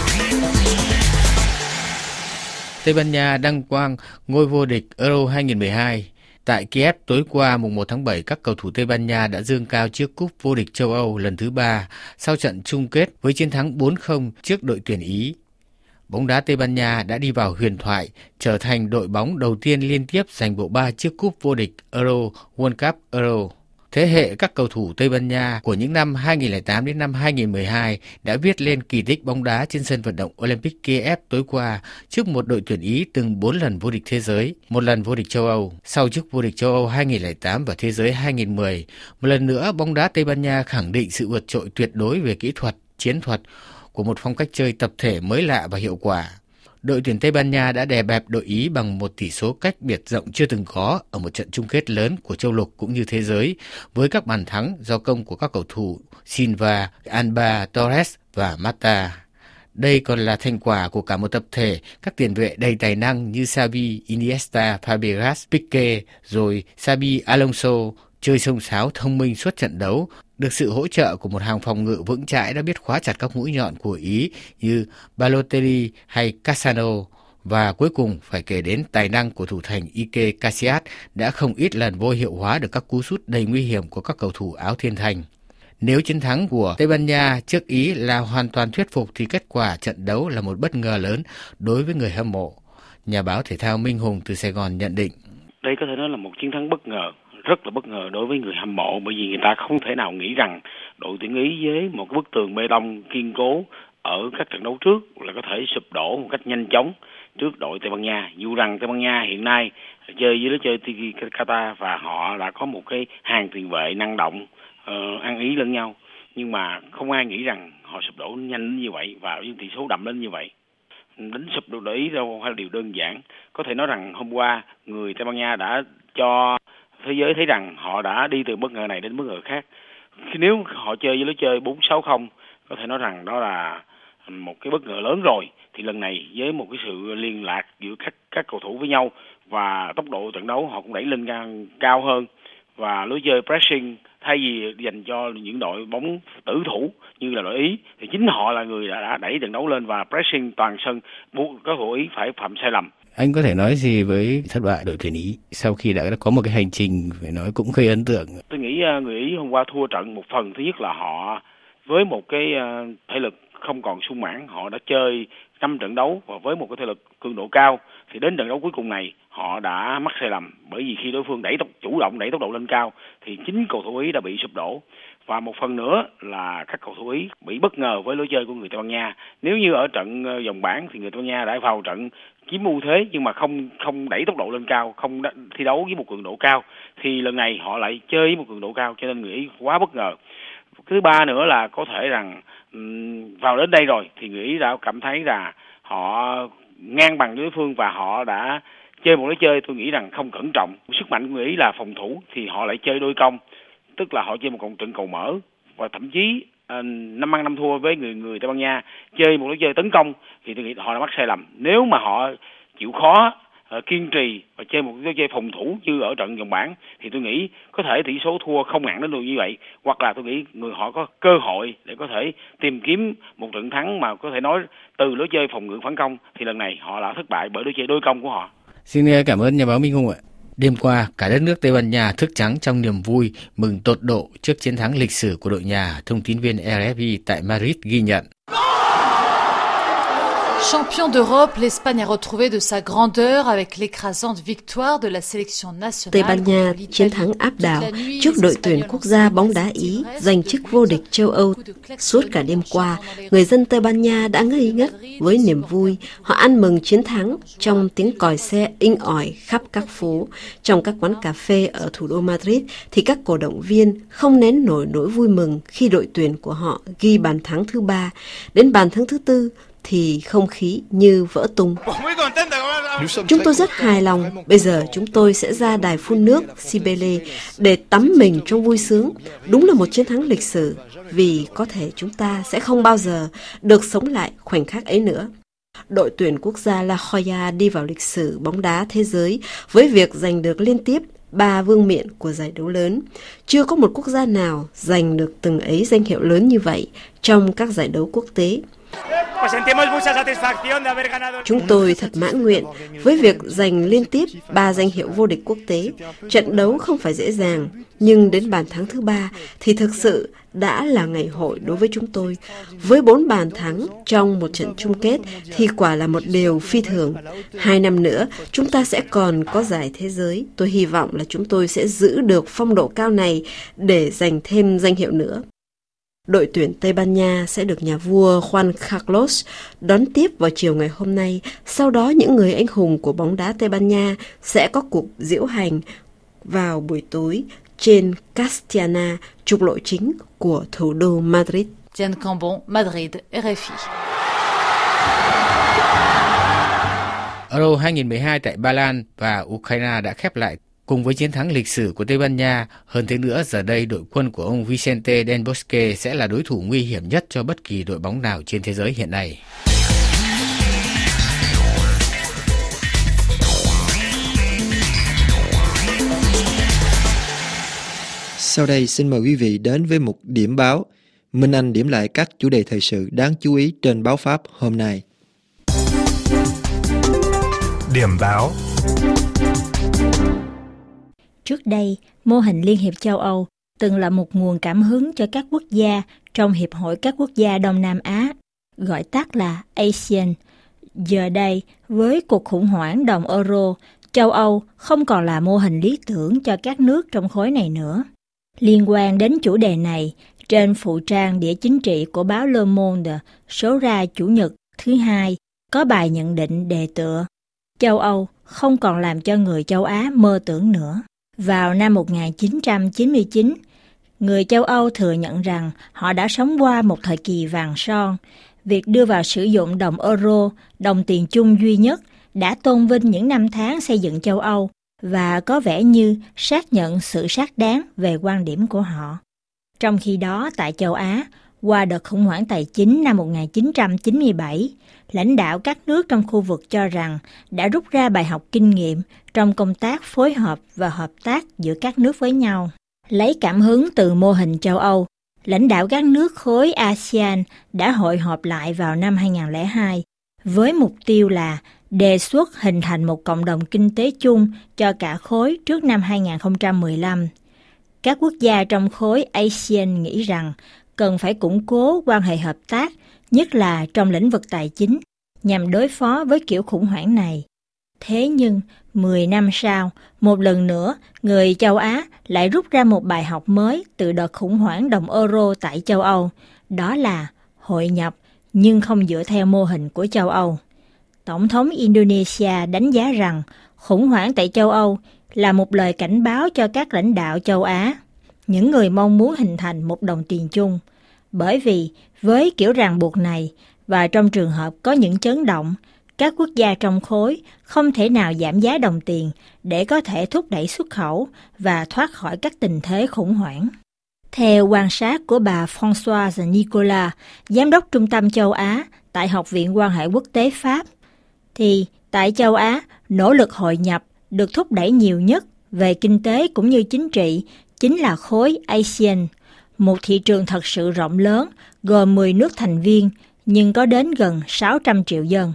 J: Tây Ban Nha đăng quang ngôi vô địch Euro 2012. Tại Kiev tối qua mùng 1 tháng 7, các cầu thủ Tây Ban Nha đã dương cao chiếc cúp vô địch châu Âu lần thứ 3 sau trận chung kết với chiến thắng 4-0 trước đội tuyển Ý. Bóng đá Tây Ban Nha đã đi vào huyền thoại, trở thành đội bóng đầu tiên liên tiếp giành bộ 3 chiếc cúp vô địch Euro, World Cup Euro. Thế hệ các cầu thủ Tây Ban Nha của những năm 2008 đến năm 2012 đã viết lên kỳ tích bóng đá trên sân vận động Olympic Kiev tối qua trước một đội tuyển Ý từng 4 lần vô địch thế giới, 1 lần vô địch châu Âu. Sau chức vô địch châu Âu 2008 và thế giới 2010, một lần nữa bóng đá Tây Ban Nha khẳng định sự vượt trội tuyệt đối về kỹ thuật, chiến thuật của một phong cách chơi tập thể mới lạ và hiệu quả. Đội tuyển Tây Ban Nha đã đè bẹp đội Ý bằng một tỷ số cách biệt rộng chưa từng có ở một trận chung kết lớn của châu lục cũng như thế giới, với các bàn thắng do công của các cầu thủ Silva, Alba, Torres và Mata. Đây còn là thành quả của cả một tập thể các tiền vệ đầy tài năng như Xavi, Iniesta, Fabregas, Piqué, rồi Xabi Alonso, chơi xông xáo thông minh suốt trận đấu, được sự hỗ trợ của một hàng phòng ngự vững chãi đã biết khóa chặt các mũi nhọn của Ý như Balotelli hay Cassano. Và cuối cùng phải kể đến tài năng của thủ thành Iker Casillas đã không ít lần vô hiệu hóa được các cú sút đầy nguy hiểm của các cầu thủ áo thiên thành. Nếu chiến thắng của Tây Ban Nha trước Ý là hoàn toàn thuyết phục thì kết quả trận đấu là một bất ngờ lớn đối với người hâm mộ. Nhà báo thể thao Minh Hùng từ Sài Gòn nhận định.
K: Đây có thể nói là một chiến thắng bất ngờ, rất là bất ngờ đối với người hâm mộ, bởi vì người ta không thể nào nghĩ rằng đội tuyển Ý với một bức tường bê tông kiên cố ở các trận đấu trước là có thể sụp đổ một cách nhanh chóng trước đội Tây Ban Nha. Dù rằng Tây Ban Nha hiện nay chơi với lối chơi Tiki Taka và họ đã có một cái hàng tiền vệ năng động, ăn ý lẫn nhau, nhưng mà không ai nghĩ rằng họ sụp đổ nhanh như vậy và với tỷ số đậm lên như vậy. Đánh sụp đội Ý đâu phải là điều đơn giản. Có thể nói rằng hôm qua người Tây Ban Nha đã cho thế giới thấy rằng họ đã đi từ bất ngờ này đến bất ngờ khác. Nếu họ chơi với lối chơi 4-6-0, có thể nói rằng đó là một cái bất ngờ lớn rồi. Thì lần này với một cái sự liên lạc giữa các cầu thủ với nhau và tốc độ trận đấu họ cũng đẩy lên cao hơn, và lối chơi pressing thay vì dành cho những đội bóng tử thủ như là đội Ý thì chính họ là người đã đẩy trận đấu lên và pressing toàn sân, buộc các cầu Ý phải phạm sai lầm.
J: Anh có thể nói gì với thất bại đội tuyển Ý sau khi đã có một cái hành trình phải nói cũng gây ấn tượng?
K: Tôi nghĩ người Ý hôm qua thua trận một phần thứ nhất là họ với một cái thể lực không còn sung mãn, họ đã chơi 5 trận đấu và với một cái thể lực cường độ cao thì đến trận đấu cuối cùng này họ đã mắc sai lầm, bởi vì khi đối phương chủ động đẩy tốc độ lên cao thì chính cầu thủ Ý đã bị sụp đổ. Và một phần nữa là các cầu thủ Ý bị bất ngờ với lối chơi của người Tây Ban Nha. Nếu như ở trận vòng bảng thì người Tây Ban Nha đã vào trận chiếm ưu thế nhưng mà không đẩy tốc độ lên cao, không thi đấu với một cường độ cao, thì lần này họ lại chơi với một cường độ cao, cho nên người Ý quá bất ngờ. Thứ ba nữa là có thể rằng vào đến đây rồi thì người Ý đã cảm thấy là họ ngang bằng đối phương và họ đã chơi một lối chơi tôi nghĩ rằng không cẩn trọng. Sức mạnh của người Ý là phòng thủ thì họ lại chơi đôi công, tức là họ chơi một trận cầu mở và thậm chí năm ăn năm thua với người Tây Ban Nha chơi một lối chơi tấn công thì tôi nghĩ họ đã mắc sai lầm. Nếu mà họ chịu khó kiên trì và chơi một lối chơi phòng thủ như ở trận vòng bảng thì tôi nghĩ có thể tỷ số thua không nặng đến độ như vậy, hoặc là tôi nghĩ họ có cơ hội để có thể tìm kiếm một trận thắng mà có thể nói từ lối chơi phòng ngự phản công, thì lần này họ đã thất bại bởi lối chơi đôi công của họ.
J: Xin cảm ơn nhà báo Minh Hùng ạ. Đêm qua, cả đất nước Tây Ban Nha thức trắng trong niềm vui, mừng tột độ trước chiến thắng lịch sử của đội nhà, thông tin viên RFI tại Madrid ghi nhận.
L: Champion d'Europe, l'Espagne a retrouvé de sa grandeur avec l'écrasante victoire de la sélection nationale.
A: Tây Ban Nha chiến thắng áp đảo trước đội tuyển quốc gia bóng đá Ý giành chức vô địch châu Âu. Suốt cả đêm qua, người dân Tây Ban Nha đã ngây ngất với niềm vui. Họ ăn mừng chiến thắng trong tiếng còi xe inh ỏi khắp các phố. Trong các quán cà phê ở thủ đô Madrid thì các cổ động viên không nén nổi nỗi vui mừng khi đội tuyển của họ ghi bàn thắng thứ 3. Đến bàn thắng thứ 4 thì không khí như vỡ tung. Chúng tôi rất hài lòng. Bây giờ chúng tôi sẽ ra đài phun nước Cibele để tắm mình trong vui sướng. Đúng là một chiến thắng lịch sử, vì có thể chúng ta sẽ không bao giờ được sống lại khoảnh khắc ấy nữa. Đội tuyển quốc gia La Joya đi vào lịch sử bóng đá thế giới với việc giành được liên tiếp 3 vương miện của giải đấu lớn. Chưa có một quốc gia nào giành được từng ấy danh hiệu lớn như vậy trong các giải đấu quốc tế. Chúng tôi thật mãn nguyện với việc giành liên tiếp 3 danh hiệu vô địch quốc tế. Trận đấu không phải dễ dàng, nhưng đến bàn thắng thứ 3 thì thực sự đã là ngày hội đối với chúng tôi. Với 4 bàn thắng trong một trận chung kết thì quả là một điều phi thường. 2 năm nữa, chúng ta sẽ còn có giải thế giới. Tôi hy vọng là chúng tôi sẽ giữ được phong độ cao này để giành thêm danh hiệu nữa. Đội tuyển Tây Ban Nha sẽ được nhà vua Juan Carlos đón tiếp vào chiều ngày hôm nay. Sau đó, những người anh hùng của bóng đá Tây Ban Nha sẽ có cuộc diễu hành vào buổi tối trên Castellana, trục lộ chính của thủ đô Madrid.
L: Diane Cambon, Madrid, RFI.
J: Euro 2012 tại Ba Lan và Ukraine đã khép lại cùng với chiến thắng lịch sử của Tây Ban Nha. Hơn thế nữa, giờ đây đội quân của ông Vicente Del Bosque sẽ là đối thủ nguy hiểm nhất cho bất kỳ đội bóng nào trên thế giới hiện nay.
B: Sau đây xin mời quý vị đến với một điểm báo. Minh Anh điểm lại các chủ đề thời sự đáng chú ý trên báo Pháp hôm nay.
M: Điểm báo.
H: Trước đây, mô hình Liên hiệp châu Âu từng là một nguồn cảm hứng cho các quốc gia trong Hiệp hội các quốc gia Đông Nam Á, gọi tắt là ASEAN. Giờ đây, với cuộc khủng hoảng đồng euro, châu Âu không còn là mô hình lý tưởng cho các nước trong khối này nữa. Liên quan đến chủ đề này, trên phụ trang địa chính trị của báo Le Monde số ra Chủ nhật thứ Hai có bài nhận định đề tựa châu Âu không còn làm cho người châu Á mơ tưởng nữa. Vào năm 1999, người châu Âu thừa nhận rằng họ đã sống qua một thời kỳ vàng son. Việc đưa vào sử dụng đồng euro, đồng tiền chung duy nhất, đã tôn vinh những năm tháng xây dựng châu Âu và có vẻ như xác nhận sự xác đáng về quan điểm của họ. Trong khi đó, tại châu Á, qua đợt khủng hoảng tài chính năm 1997, lãnh đạo các nước trong khu vực cho rằng đã rút ra bài học kinh nghiệm trong công tác phối hợp và hợp tác giữa các nước với nhau. Lấy cảm hứng từ mô hình châu Âu, lãnh đạo các nước khối ASEAN đã hội họp lại vào năm 2002 với mục tiêu là đề xuất hình thành một cộng đồng kinh tế chung cho cả khối trước năm 2015. Các quốc gia trong khối ASEAN nghĩ rằng cần phải củng cố quan hệ hợp tác, nhất là trong lĩnh vực tài chính, nhằm đối phó với kiểu khủng hoảng này. Thế nhưng, 10 năm sau, một lần nữa, người châu Á lại rút ra một bài học mới từ đợt khủng hoảng đồng euro tại châu Âu, đó là hội nhập nhưng không dựa theo mô hình của châu Âu. Tổng thống Indonesia đánh giá rằng khủng hoảng tại châu Âu là một lời cảnh báo cho các lãnh đạo châu Á, những người mong muốn hình thành một đồng tiền chung. Bởi vì với kiểu ràng buộc này và trong trường hợp có những chấn động, các quốc gia trong khối không thể nào giảm giá đồng tiền để có thể thúc đẩy xuất khẩu và thoát khỏi các tình thế khủng hoảng. Theo quan sát của bà Françoise Nicolas, Giám đốc Trung tâm châu Á tại Học viện Quan hệ Quốc tế Pháp, thì tại châu Á, nỗ lực hội nhập được thúc đẩy nhiều nhất về kinh tế cũng như chính trị chính là khối ASEAN, một thị trường thật sự rộng lớn gồm 10 nước thành viên nhưng có đến gần 600 triệu dân.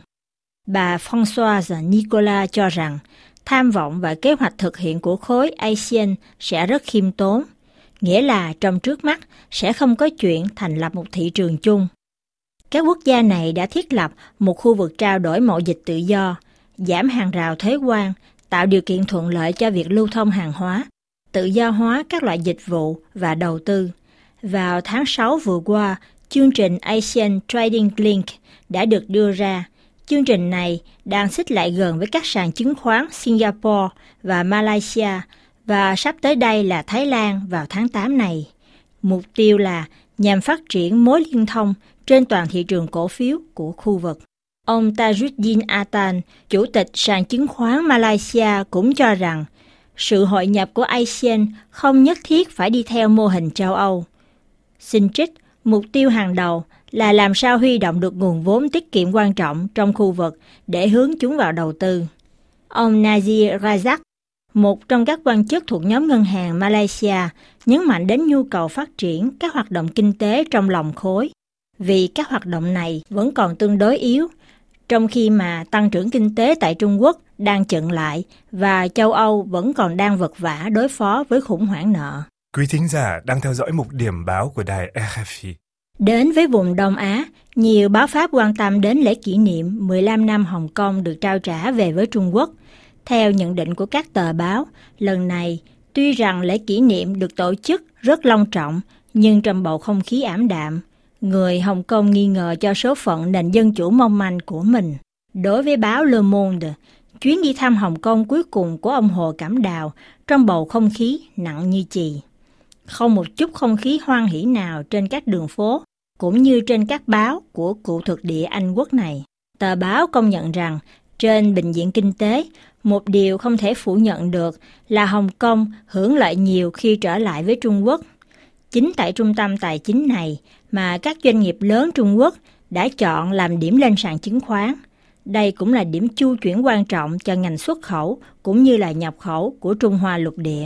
H: Bà Françoise Nicolas cho rằng tham vọng và kế hoạch thực hiện của khối ASEAN sẽ rất khiêm tốn, nghĩa là trong trước mắt sẽ không có chuyện thành lập một thị trường chung. Các quốc gia này đã thiết lập một khu vực trao đổi mậu dịch tự do, giảm hàng rào thuế quan, tạo điều kiện thuận lợi cho việc lưu thông hàng hóa, tự do hóa các loại dịch vụ và đầu tư. Vào tháng 6 vừa qua, chương trình ASEAN Trading Link đã được đưa ra. Chương trình này đang xích lại gần với các sàn chứng khoán Singapore và Malaysia và sắp tới đây là Thái Lan vào tháng 8 này. Mục tiêu là nhằm phát triển mối liên thông trên toàn thị trường cổ phiếu của khu vực. Ông Tajuddin Atan, chủ tịch sàn chứng khoán Malaysia cũng cho rằng sự hội nhập của ASEAN không nhất thiết phải đi theo mô hình châu Âu. Xin trích, mục tiêu hàng đầu là làm sao huy động được nguồn vốn tiết kiệm quan trọng trong khu vực để hướng chúng vào đầu tư. Ông Nazir Razak, một trong các quan chức thuộc nhóm ngân hàng Malaysia, nhấn mạnh đến nhu cầu phát triển các hoạt động kinh tế trong lòng khối, vì các hoạt động này vẫn còn tương đối yếu, trong khi mà tăng trưởng kinh tế tại Trung Quốc đang chững lại và châu Âu vẫn còn đang vật vã đối phó với khủng hoảng nợ.
M: Quý thính giả đang theo dõi mục điểm báo của đài RFI.
H: Đến với vùng Đông Á, nhiều báo Pháp quan tâm đến lễ kỷ niệm 15 năm Hồng Kông được trao trả về với Trung Quốc. Theo nhận định của các tờ báo, lần này, tuy rằng lễ kỷ niệm được tổ chức rất long trọng, nhưng trong bầu không khí ảm đạm, người Hồng Kông nghi ngờ cho số phận nền dân chủ mong manh của mình. Đối với báo Le Monde, chuyến đi thăm Hồng Kông cuối cùng của ông Hồ Cẩm Đào trong bầu không khí nặng như chì. Không một chút không khí hoan hỉ nào trên các đường phố, cũng như trên các báo của cựu thực địa Anh quốc này. Tờ báo công nhận rằng, trên bình diện kinh tế, một điều không thể phủ nhận được là Hồng Kông hưởng lợi nhiều khi trở lại với Trung Quốc. Chính tại trung tâm tài chính này mà các doanh nghiệp lớn Trung Quốc đã chọn làm điểm lên sàn chứng khoán. Đây cũng là điểm chu chuyển quan trọng cho ngành xuất khẩu cũng như là nhập khẩu của Trung Hoa lục địa.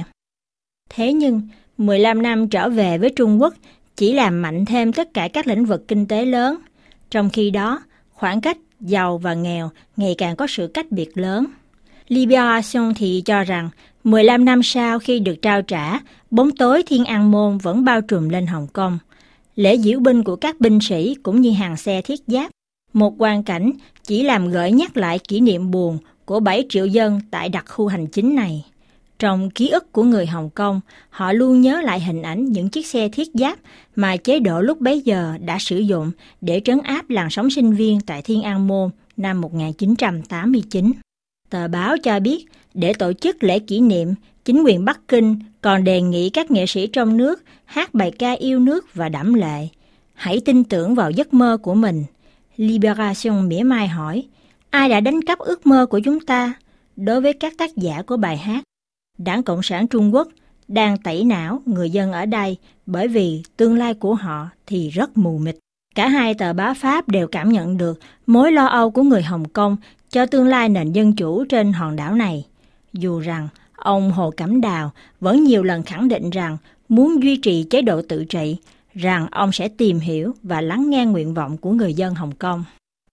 H: Thế nhưng, 15 năm trở về với Trung Quốc chỉ làm mạnh thêm tất cả các lĩnh vực kinh tế lớn. Trong khi đó, khoảng cách giàu và nghèo ngày càng có sự cách biệt lớn. Libération thì cho rằng 15 năm sau khi được trao trả, bóng tối Thiên An Môn vẫn bao trùm lên Hồng Kông. Lễ diễu binh của các binh sĩ cũng như hàng xe thiết giáp, một quang cảnh chỉ làm gợi nhắc lại kỷ niệm buồn của 7 triệu dân tại đặc khu hành chính này. Trong ký ức của người Hồng Kông, họ luôn nhớ lại hình ảnh những chiếc xe thiết giáp mà chế độ lúc bấy giờ đã sử dụng để trấn áp làn sóng sinh viên tại Thiên An Môn năm 1989. Tờ báo cho biết, để tổ chức lễ kỷ niệm, chính quyền Bắc Kinh còn đề nghị các nghệ sĩ trong nước hát bài ca yêu nước và đẫm lệ. Hãy tin tưởng vào giấc mơ của mình. Libération mỉa mai hỏi, ai đã đánh cắp ước mơ của chúng ta? Đối với các tác giả của bài hát, Đảng Cộng sản Trung Quốc đang tẩy não người dân ở đây bởi vì tương lai của họ thì rất mù mịt. Cả hai tờ báo Pháp đều cảm nhận được mối lo âu của người Hồng Kông cho tương lai nền dân chủ trên hòn đảo này. Dù rằng ông Hồ Cẩm Đào vẫn nhiều lần khẳng định rằng muốn duy trì chế độ tự trị, rằng ông sẽ tìm hiểu và lắng nghe nguyện vọng của người dân Hồng Kông.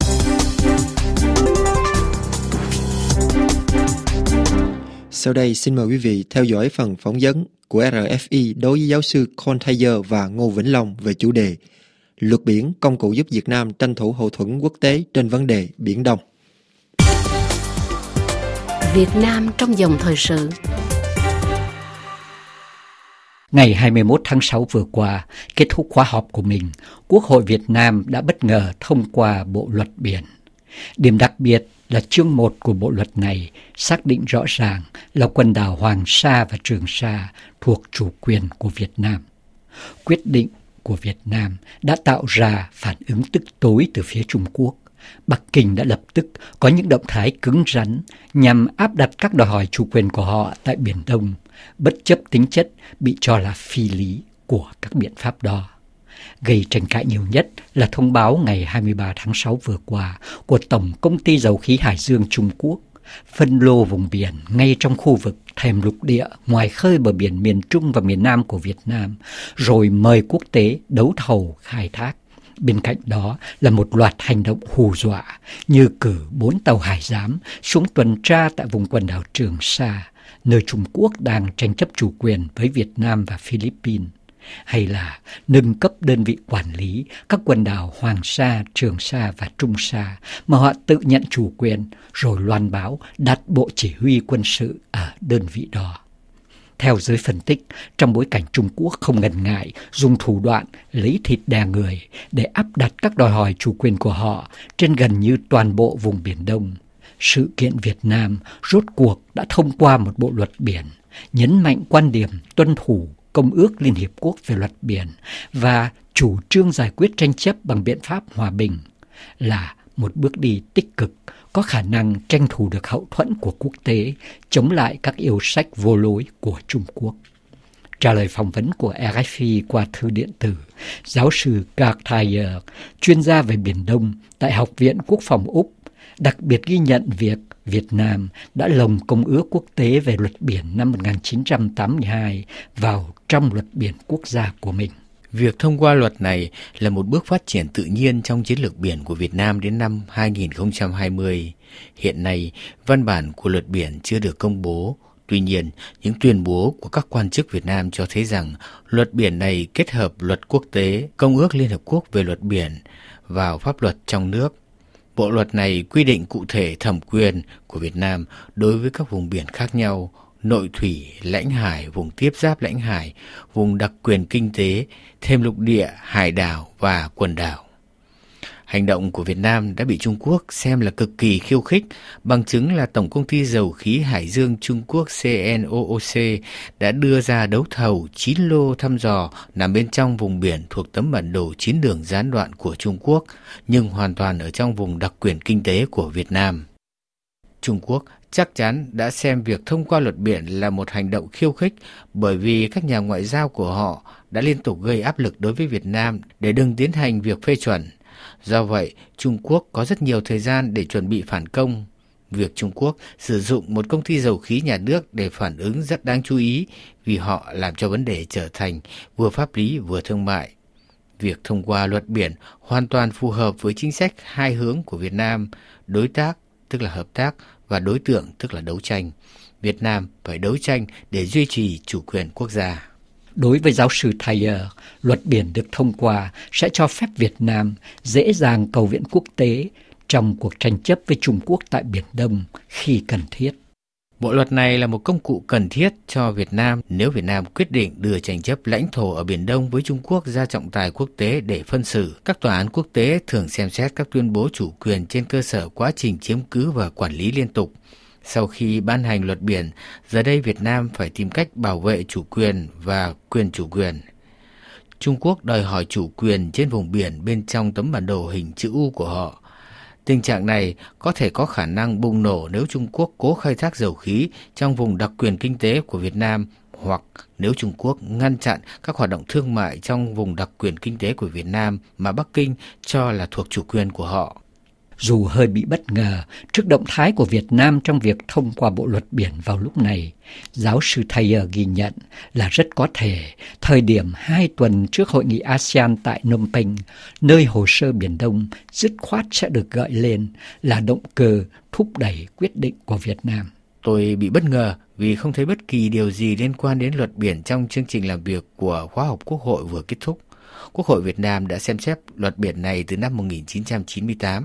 B: Sau đây xin mời quý vị theo dõi phần phỏng vấn của RFI đối với giáo sư Con Thayer và Ngô Vĩnh Long về chủ đề Luật biển công cụ giúp Việt Nam tranh thủ hậu thuẫn quốc tế trên vấn đề Biển Đông.
F: Việt Nam trong dòng thời sự.
N: Ngày 21 tháng 6 vừa qua, kết thúc khóa họp của mình, Quốc hội Việt Nam đã bất ngờ thông qua Bộ Luật Biển. Điểm đặc biệt là chương 1 của bộ luật này xác định rõ ràng là quần đảo Hoàng Sa và Trường Sa thuộc chủ quyền của Việt Nam. Quyết định của Việt Nam đã tạo ra phản ứng tức tối từ phía Trung Quốc. Bắc Kinh đã lập tức có những động thái cứng rắn nhằm áp đặt các đòi hỏi chủ quyền của họ tại Biển Đông, bất chấp tính chất bị cho là phi lý của các biện pháp đó. Gây tranh cãi nhiều nhất là thông báo ngày 23 tháng 6 vừa qua của Tổng Công ty Dầu khí Hải Dương Trung Quốc, phân lô vùng biển ngay trong khu vực thềm lục địa ngoài khơi bờ biển miền Trung và miền Nam của Việt Nam, rồi mời quốc tế đấu thầu khai thác. Bên cạnh đó là một loạt hành động hù dọa như cử 4 tàu hải giám xuống tuần tra tại vùng quần đảo Trường Sa, nơi Trung Quốc đang tranh chấp chủ quyền với Việt Nam và Philippines, hay là nâng cấp đơn vị quản lý các quần đảo Hoàng Sa, Trường Sa và Trung Sa mà họ tự nhận chủ quyền, rồi loan báo đặt bộ chỉ huy quân sự ở đơn vị đó. Theo giới phân tích, trong bối cảnh Trung Quốc không ngần ngại dùng thủ đoạn lấy thịt đè người để áp đặt các đòi hỏi chủ quyền của họ trên gần như toàn bộ vùng Biển Đông, sự kiện Việt Nam rốt cuộc đã thông qua một bộ luật biển, nhấn mạnh quan điểm tuân thủ Công ước Liên Hiệp Quốc về luật biển và chủ trương giải quyết tranh chấp bằng biện pháp hòa bình, là một bước đi tích cực có khả năng tranh thủ được hậu thuẫn của quốc tế chống lại các yêu sách vô lối của Trung Quốc. Trả lời phỏng vấn của RFI qua thư điện tử, giáo sư Carl Thayer, chuyên gia về Biển Đông tại Học viện Quốc phòng Úc, đặc biệt ghi nhận việc Việt Nam đã lồng Công ước quốc tế về luật biển năm 1982 vào trong luật biển quốc gia của mình.
J: Việc thông qua luật này là một bước phát triển tự nhiên trong chiến lược biển của Việt Nam đến năm 2020. Hiện nay, văn bản của luật biển chưa được công bố. Tuy nhiên, những tuyên bố của các quan chức Việt Nam cho thấy rằng luật biển này kết hợp luật quốc tế, Công ước Liên Hợp Quốc về luật biển vào pháp luật trong nước. Bộ luật này quy định cụ thể thẩm quyền của Việt Nam đối với các vùng biển khác nhau: nội thủy, lãnh hải, vùng tiếp giáp lãnh hải, vùng đặc quyền kinh tế, thềm lục địa, hải đảo và quần đảo. Hành động của Việt Nam đã bị Trung Quốc xem là cực kỳ khiêu khích, bằng chứng là Tổng Công ty Dầu khí Hải Dương Trung Quốc CNOOC đã đưa ra đấu thầu 9 lô thăm dò nằm bên trong vùng biển thuộc tấm bản đồ chiến lược gián đoạn của Trung Quốc, nhưng hoàn toàn ở trong vùng đặc quyền kinh tế của Việt Nam. Trung Quốc chắc chắn đã xem việc thông qua luật biển là một hành động khiêu khích, bởi vì các nhà ngoại giao của họ đã liên tục gây áp lực đối với Việt Nam để đừng tiến hành việc phê chuẩn. Do vậy, Trung Quốc có rất nhiều thời gian để chuẩn bị phản công. Việc Trung Quốc sử dụng một công ty dầu khí nhà nước để phản ứng rất đáng chú ý, vì họ làm cho vấn đề trở thành vừa pháp lý vừa thương mại. Việc thông qua luật biển hoàn toàn phù hợp với chính sách hai hướng của Việt Nam: đối tác tức là hợp tác và đối tượng tức là đấu tranh. Việt Nam phải đấu tranh để duy trì chủ quyền quốc gia.
N: Đối với giáo sư Thayer, luật biển được thông qua sẽ cho phép Việt Nam dễ dàng cầu viện quốc tế trong cuộc tranh chấp với Trung Quốc tại Biển Đông khi cần thiết.
J: Bộ luật này là một công cụ cần thiết cho Việt Nam nếu Việt Nam quyết định đưa tranh chấp lãnh thổ ở Biển Đông với Trung Quốc ra trọng tài quốc tế để phân xử. Các tòa án quốc tế thường xem xét các tuyên bố chủ quyền trên cơ sở quá trình chiếm cứ và quản lý liên tục. Sau khi ban hành luật biển, giờ đây Việt Nam phải tìm cách bảo vệ chủ quyền và quyền chủ quyền. Trung Quốc đòi hỏi chủ quyền trên vùng biển bên trong tấm bản đồ hình chữ U của họ. Tình trạng này có thể có khả năng bùng nổ nếu Trung Quốc cố khai thác dầu khí trong vùng đặc quyền kinh tế của Việt Nam, hoặc nếu Trung Quốc ngăn chặn các hoạt động thương mại trong vùng đặc quyền kinh tế của Việt Nam mà Bắc Kinh cho là thuộc chủ quyền của họ.
N: Dù hơi bị bất ngờ trước động thái của Việt Nam trong việc thông qua bộ luật biển vào lúc này, giáo sư Thayer ghi nhận là rất có thể thời điểm 2 tuần trước hội nghị ASEAN tại Phnom Penh, nơi hồ sơ Biển Đông dứt khoát sẽ được gợi lên là động cơ thúc đẩy quyết định của Việt Nam.
J: Tôi bị bất ngờ vì không thấy bất kỳ điều gì liên quan đến luật biển trong chương trình làm việc của khóa học Quốc hội vừa kết thúc. Quốc hội Việt Nam đã xem xét luật biển này từ năm 1998.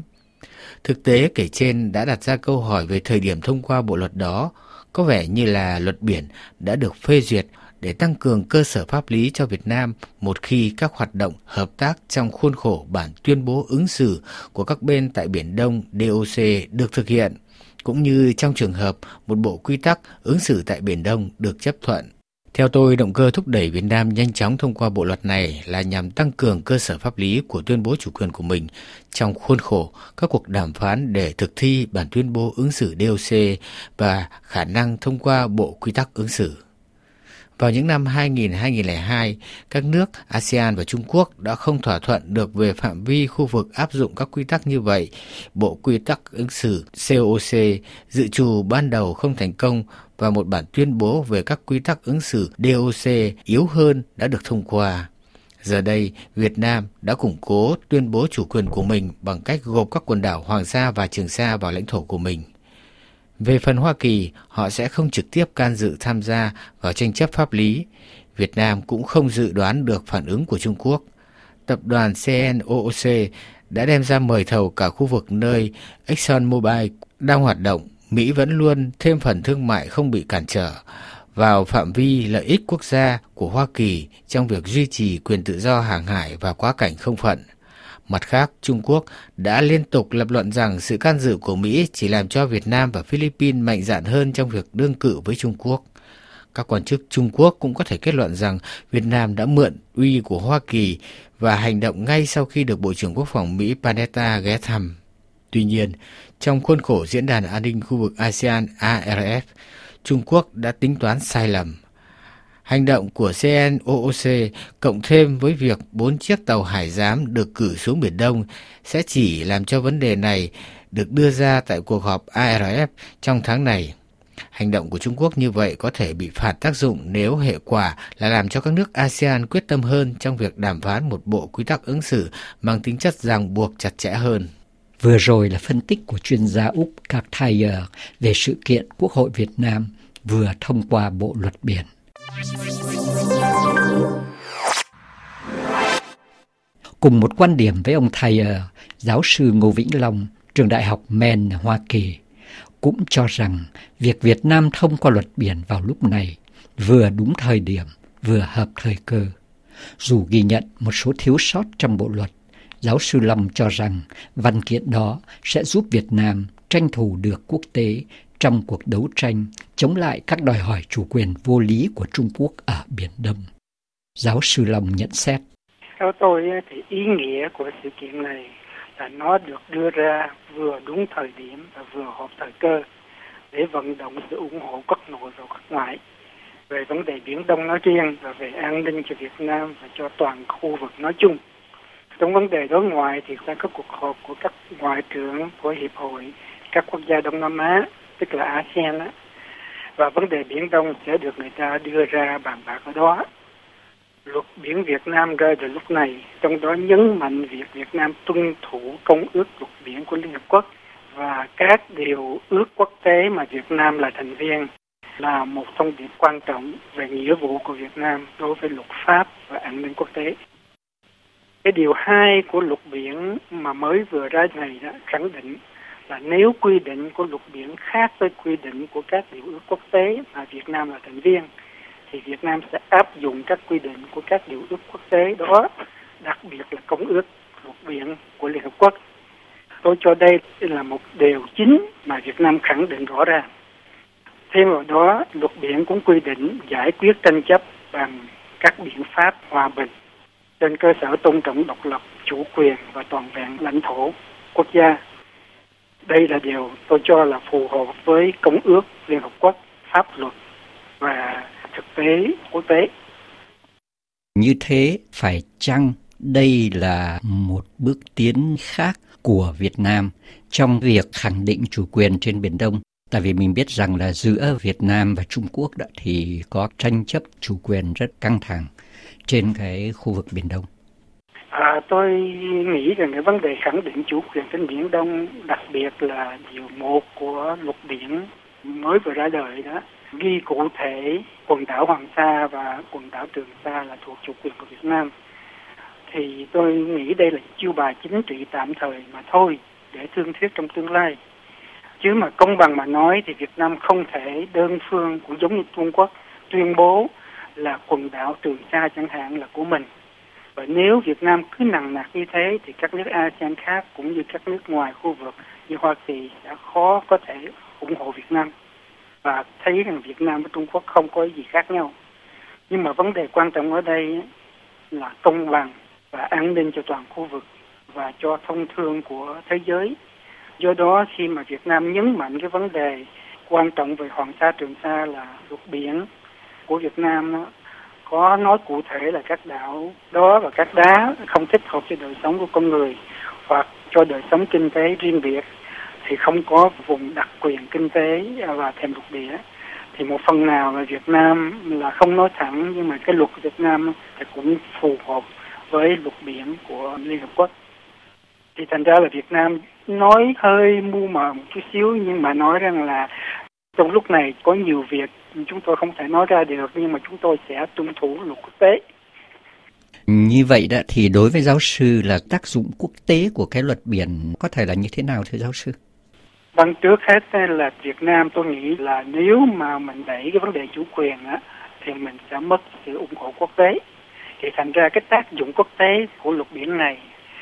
J: Thực tế kể trên đã đặt ra câu hỏi về thời điểm thông qua bộ luật đó, có vẻ như là luật biển đã được phê duyệt để tăng cường cơ sở pháp lý cho Việt Nam một khi các hoạt động hợp tác trong khuôn khổ bản tuyên bố ứng xử của các bên tại Biển Đông DOC được thực hiện, cũng như trong trường hợp một bộ quy tắc ứng xử tại Biển Đông được chấp thuận. Theo tôi, động cơ thúc đẩy Việt Nam nhanh chóng thông qua bộ luật này là nhằm tăng cường cơ sở pháp lý của tuyên bố chủ quyền của mình trong khuôn khổ các cuộc đàm phán để thực thi bản tuyên bố ứng xử DOC và khả năng thông qua bộ quy tắc ứng xử. Vào những năm 2000-2002, các nước ASEAN và Trung Quốc đã không thỏa thuận được về phạm vi khu vực áp dụng các quy tắc như vậy. Bộ quy tắc ứng xử COC dự trù ban đầu không thành công và một bản tuyên bố về các quy tắc ứng xử DOC yếu hơn đã được thông qua. Giờ đây, Việt Nam đã củng cố tuyên bố chủ quyền của mình bằng cách gộp các quần đảo Hoàng Sa và Trường Sa vào lãnh thổ của mình. Về phần Hoa Kỳ, họ sẽ không trực tiếp can dự tham gia vào tranh chấp pháp lý. Việt Nam cũng không dự đoán được phản ứng của Trung Quốc. Tập đoàn CNOOC đã đem ra mời thầu cả khu vực nơi ExxonMobil đang hoạt động. Mỹ vẫn luôn thêm phần thương mại không bị cản trở vào phạm vi lợi ích quốc gia của Hoa Kỳ trong việc duy trì quyền tự do hàng hải và quá cảnh không phận. Mặt khác, Trung Quốc đã liên tục lập luận rằng sự can dự của Mỹ chỉ làm cho Việt Nam và Philippines mạnh dạn hơn trong việc đương cự với Trung Quốc. Các quan chức Trung Quốc cũng có thể kết luận rằng Việt Nam đã mượn uy của Hoa Kỳ và hành động ngay sau khi được Bộ trưởng Quốc phòng Mỹ Panetta ghé thăm. Tuy nhiên, trong khuôn khổ Diễn đàn An ninh khu vực ASEAN-ARF, Trung Quốc đã tính toán sai lầm. Hành động của CNOOC cộng thêm với việc 4 chiếc tàu hải giám được cử xuống Biển Đông sẽ chỉ làm cho vấn đề này được đưa ra tại cuộc họp ARF trong tháng này. Hành động của Trung Quốc như vậy có thể bị phản tác dụng nếu hệ quả là làm cho các nước ASEAN quyết tâm hơn trong việc đàm phán một bộ quy tắc ứng xử mang tính chất ràng buộc chặt chẽ hơn.
N: Vừa rồi là phân tích của chuyên gia Úc Cartier về sự kiện Quốc hội Việt Nam vừa thông qua bộ luật biển. Cùng một quan điểm với ông Thayer, giáo sư Ngô Vĩnh Long, trường đại học Maine, Hoa Kỳ, cũng cho rằng việc Việt Nam thông qua luật biển vào lúc này vừa đúng thời điểm, vừa hợp thời cơ. Dù ghi nhận một số thiếu sót trong bộ luật, giáo sư Long cho rằng văn kiện đó sẽ giúp Việt Nam tranh thủ được quốc tế trong cuộc đấu tranh chống lại các đòi hỏi chủ quyền vô lý của Trung Quốc ở Biển Đông. Giáo sư Long nhận xét.
O: Theo tôi thì ý nghĩa của sự kiện này là nó được đưa ra vừa đúng thời điểm và vừa hợp thời cơ để vận động sự ủng hộ quốc nội và quốc ngoại về vấn đề Biển Đông nói riêng và về an ninh cho Việt Nam và cho toàn khu vực nói chung. Trong vấn đề đối ngoại thì sẽ có cuộc họp của các ngoại trưởng của Hiệp hội các quốc gia Đông Nam Á, tức là ASEAN á, và vấn đề Biển Đông sẽ được người ta đưa ra bàn bạc ở đó. Luật biển Việt Nam ra từ lúc này, trong đó nhấn mạnh việc Việt Nam tuân thủ Công ước Luật biển của Liên Hợp Quốc và các điều ước quốc tế mà Việt Nam là thành viên là một thông điệp quan trọng về nghĩa vụ của Việt Nam đối với luật pháp và an ninh quốc tế. Cái điều 2 của luật biển mà mới vừa ra này đã khẳng định là nếu quy định của luật biển khác với quy định của các điều ước quốc tế mà Việt Nam là thành viên, thì Việt Nam sẽ áp dụng các quy định của các điều ước quốc tế đó, đặc biệt là Công ước Luật biển của Liên Hợp Quốc. Tôi cho đây là một điều chính mà Việt Nam khẳng định rõ ràng. Thêm vào đó, luật biển cũng quy định giải quyết tranh chấp bằng các biện pháp hòa bình trên cơ sở tôn trọng độc lập, chủ quyền và toàn vẹn lãnh thổ quốc gia. Đây là điều tôi cho là phù hợp với Công ước Liên Hợp Quốc, pháp luật và thực tế quốc tế.
N: Như thế phải chăng đây là một bước tiến khác của Việt Nam trong việc khẳng định chủ quyền trên Biển Đông? Tại vì mình biết rằng là giữa Việt Nam và Trung Quốc đã thì có tranh chấp chủ quyền rất căng thẳng trên cái khu vực Biển Đông.
O: Tôi nghĩ rằng cái vấn đề khẳng định chủ quyền trên Biển Đông, đặc biệt là điều 1 của luật biển mới vừa ra đời đó, ghi cụ thể quần đảo Hoàng Sa và quần đảo Trường Sa là thuộc chủ quyền của Việt Nam. Thì tôi nghĩ đây là chiêu bài chính trị tạm thời mà thôi. để thương thuyết trong tương lai. Chứ mà công bằng mà nói thì Việt Nam không thể đơn phương, cũng giống như Trung Quốc, tuyên bố là quần đảo Trường Sa chẳng hạn là của mình. Và nếu Việt Nam cứ nằng nặc như thế thì các nước ASEAN khác cũng như các nước ngoài khu vực như Hoa Kỳ sẽ khó có thể ủng hộ Việt Nam và thấy rằng Việt Nam và Trung Quốc không có gì khác nhau. Nhưng mà vấn đề quan trọng ở đây là công bằng và an ninh cho toàn khu vực và cho thông thương của thế giới. Do đó khi mà Việt Nam nhấn mạnh cái vấn đề quan trọng về Hoàng Sa Trường Sa là luật biển của Việt Nam đó, có nói cụ thể là các đảo đó và các đá không thích hợp cho đời sống của con người hoặc cho đời sống kinh tế riêng biệt thì không có vùng đặc quyền kinh tế và thềm lục địa, thì một phần nào là Việt Nam là không nói thẳng nhưng mà cái luật của Việt Nam thì cũng phù hợp với luật biển của Liên Hợp Quốc. Thì thành ra là Việt Nam nói hơi mu mờ một chút xíu nhưng mà nói rằng là trong lúc này có nhiều việc chúng tôi không thể nói ra được nhưng mà chúng tôi sẽ tuân thủ luật quốc tế.
N: Như vậy đó thì đối với giáo sư là tác dụng quốc tế của cái luật biển có thể là như thế nào thưa giáo sư?
O: Vâng, trước hết là Việt Nam tôi nghĩ là nếu mà mình đẩy cái vấn đề chủ quyền á thì mình sẽ mất sự ủng hộ quốc tế. Thì thành ra cái tác dụng quốc tế của luật biển này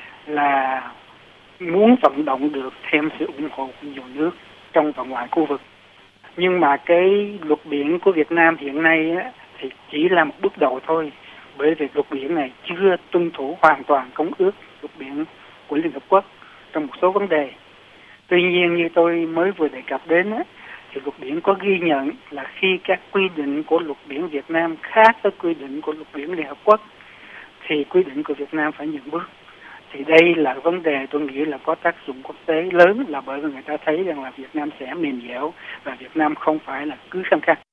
O: là muốn vận động được thêm sự ủng hộ của nhiều nước trong và ngoài khu vực. Nhưng mà cái luật biển của Việt Nam hiện nay á, thì chỉ là một bước đầu thôi. Bởi vì luật biển này chưa tuân thủ hoàn toàn công ước luật biển của Liên Hợp Quốc trong một số vấn đề. Tuy nhiên như tôi mới vừa đề cập đến á, thì luật biển có ghi nhận là khi các quy định của luật biển Việt Nam khác với quy định của luật biển Liên Hợp Quốc thì quy định của Việt Nam phải nhường bước. Thì đây là vấn đề tôi nghĩ là có tác dụng quốc tế lớn, là bởi vì người ta thấy rằng là Việt Nam sẽ mềm dẻo và Việt Nam không phải là cứ khăng khăng.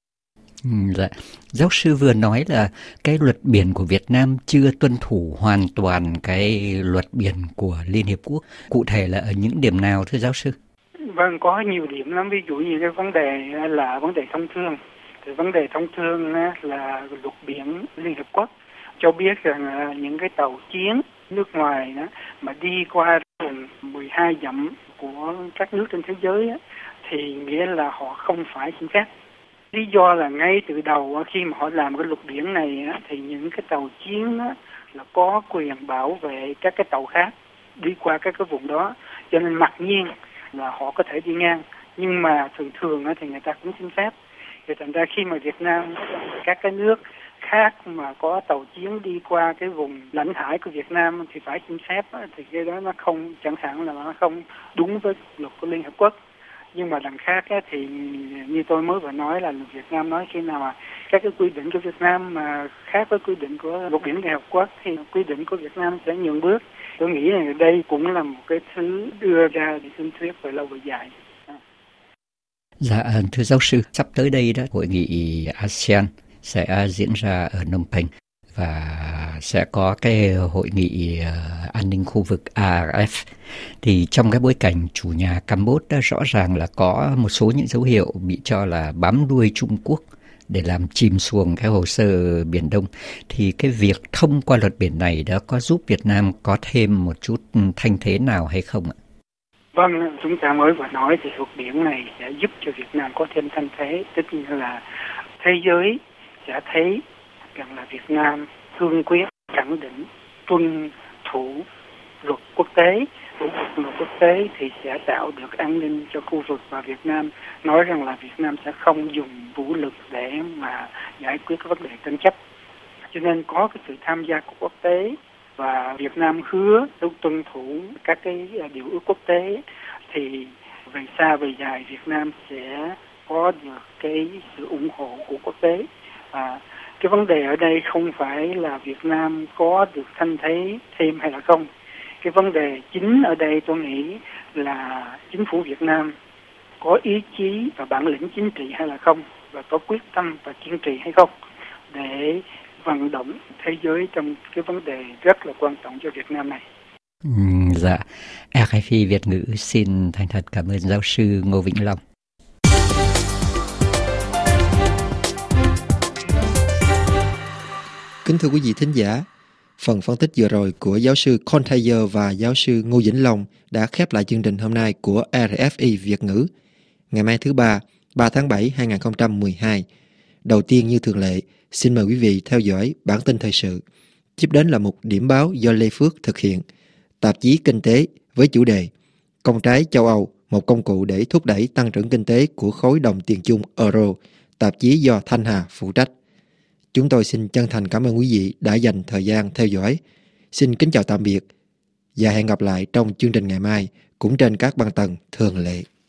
N: Dạ. Giáo sư vừa nói là cái luật biển của Việt Nam chưa tuân thủ hoàn toàn cái luật biển của Liên Hiệp Quốc. Cụ thể là ở những điểm nào thưa giáo sư?
O: Vâng, có nhiều điểm lắm. Ví dụ như cái vấn đề là vấn đề thông thương. Thì vấn đề thông thương là luật biển Liên Hợp Quốc cho biết rằng những cái tàu chiến nước ngoài đó mà đi qua vùng 12 dặm của các nước trên thế giới đó, thì nghĩa là họ không phải xin phép. Lý do là ngay từ đầu khi mà họ làm cái luật biển này thì những cái tàu chiến là có quyền bảo vệ các cái tàu khác đi qua các cái vùng đó, cho nên mặc nhiên là họ có thể đi ngang, nhưng mà thường thì người ta cũng xin phép. Thì thành ra khi mà Việt Nam các cái nước khác mà có tàu chiến đi qua cái vùng lãnh hải của Việt Nam thì phải xin phép, thì cái đó nó không, chẳng hạn là nó không đúng với luật của Liên Hợp Quốc. Nhưng mà đằng khác thì như tôi mới vừa nói là Việt Nam nói khi nào mà các cái quy định của Việt Nam mà khác với quy định của luật biển Liên Hợp Quốc thì quy định của Việt Nam sẽ nhường bước. Tôi nghĩ là đây cũng là một cái thứ đưa ra để thương thuyết về lâu về dài.
N: Dạ, thưa giáo sư, sắp tới đây đó hội nghị ASEAN sẽ diễn ra ở Phnom Penh và sẽ có cái hội nghị an ninh khu vực ARF. Thì trong cái bối cảnh chủ nhà Campuchia đã rõ ràng là có một số những dấu hiệu bị cho là bám đuôi Trung Quốc để làm chìm xuồng cái hồ sơ Biển Đông, thì cái việc thông qua luật biển này đã có giúp Việt Nam có thêm một chút thanh thế nào hay không ạ?
O: Vâng, chúng ta mới vừa nói thì luật biển này sẽ giúp cho Việt Nam có thêm thanh thế, tức là thế giới sẽ thấy rằng là Việt Nam cương quyết khẳng định tuân thủ luật quốc tế. Luật quốc tế thì sẽ tạo được an ninh cho khu vực, và Việt Nam nói rằng là Việt Nam sẽ không dùng vũ lực để mà giải quyết vấn đề tranh chấp. Cho nên có cái sự tham gia của quốc tế và Việt Nam hứa tuân thủ các cái điều ước quốc tế, thì về xa về dài Việt Nam sẽ có được cái sự ủng hộ của quốc tế. Và cái vấn đề ở đây không phải là Việt Nam có được thanh thế thêm hay là không. Cái vấn đề chính ở đây tôi nghĩ là chính phủ Việt Nam có ý chí và bản lĩnh chính trị hay là không, và có quyết tâm và kiên trì hay không để vận động thế giới trong cái vấn đề rất là quan trọng cho Việt Nam này.
N: Dạ, RFI Việt ngữ xin thành thật cảm ơn giáo sư Ngô Vĩnh Long.
B: Kính thưa quý vị thính giả, Phần phân tích vừa rồi của giáo sư Con Thayer và giáo sư Ngô Vĩnh Long đã khép lại chương trình hôm nay của RFI Việt ngữ. Ngày mai thứ Ba, 3 tháng 7, 2012. Đầu tiên như thường lệ, xin mời quý vị theo dõi bản tin thời sự. Tiếp đến là một điểm báo do Lê Phước thực hiện. Tạp chí Kinh tế với chủ đề Công trái châu Âu, một công cụ để thúc đẩy tăng trưởng kinh tế của khối đồng tiền chung Euro, tạp chí do Thanh Hà phụ trách. Chúng tôi xin chân thành cảm ơn quý vị đã dành thời gian theo dõi. Xin kính chào tạm biệt và hẹn gặp lại trong chương trình ngày mai cũng trên các băng tần thường lệ.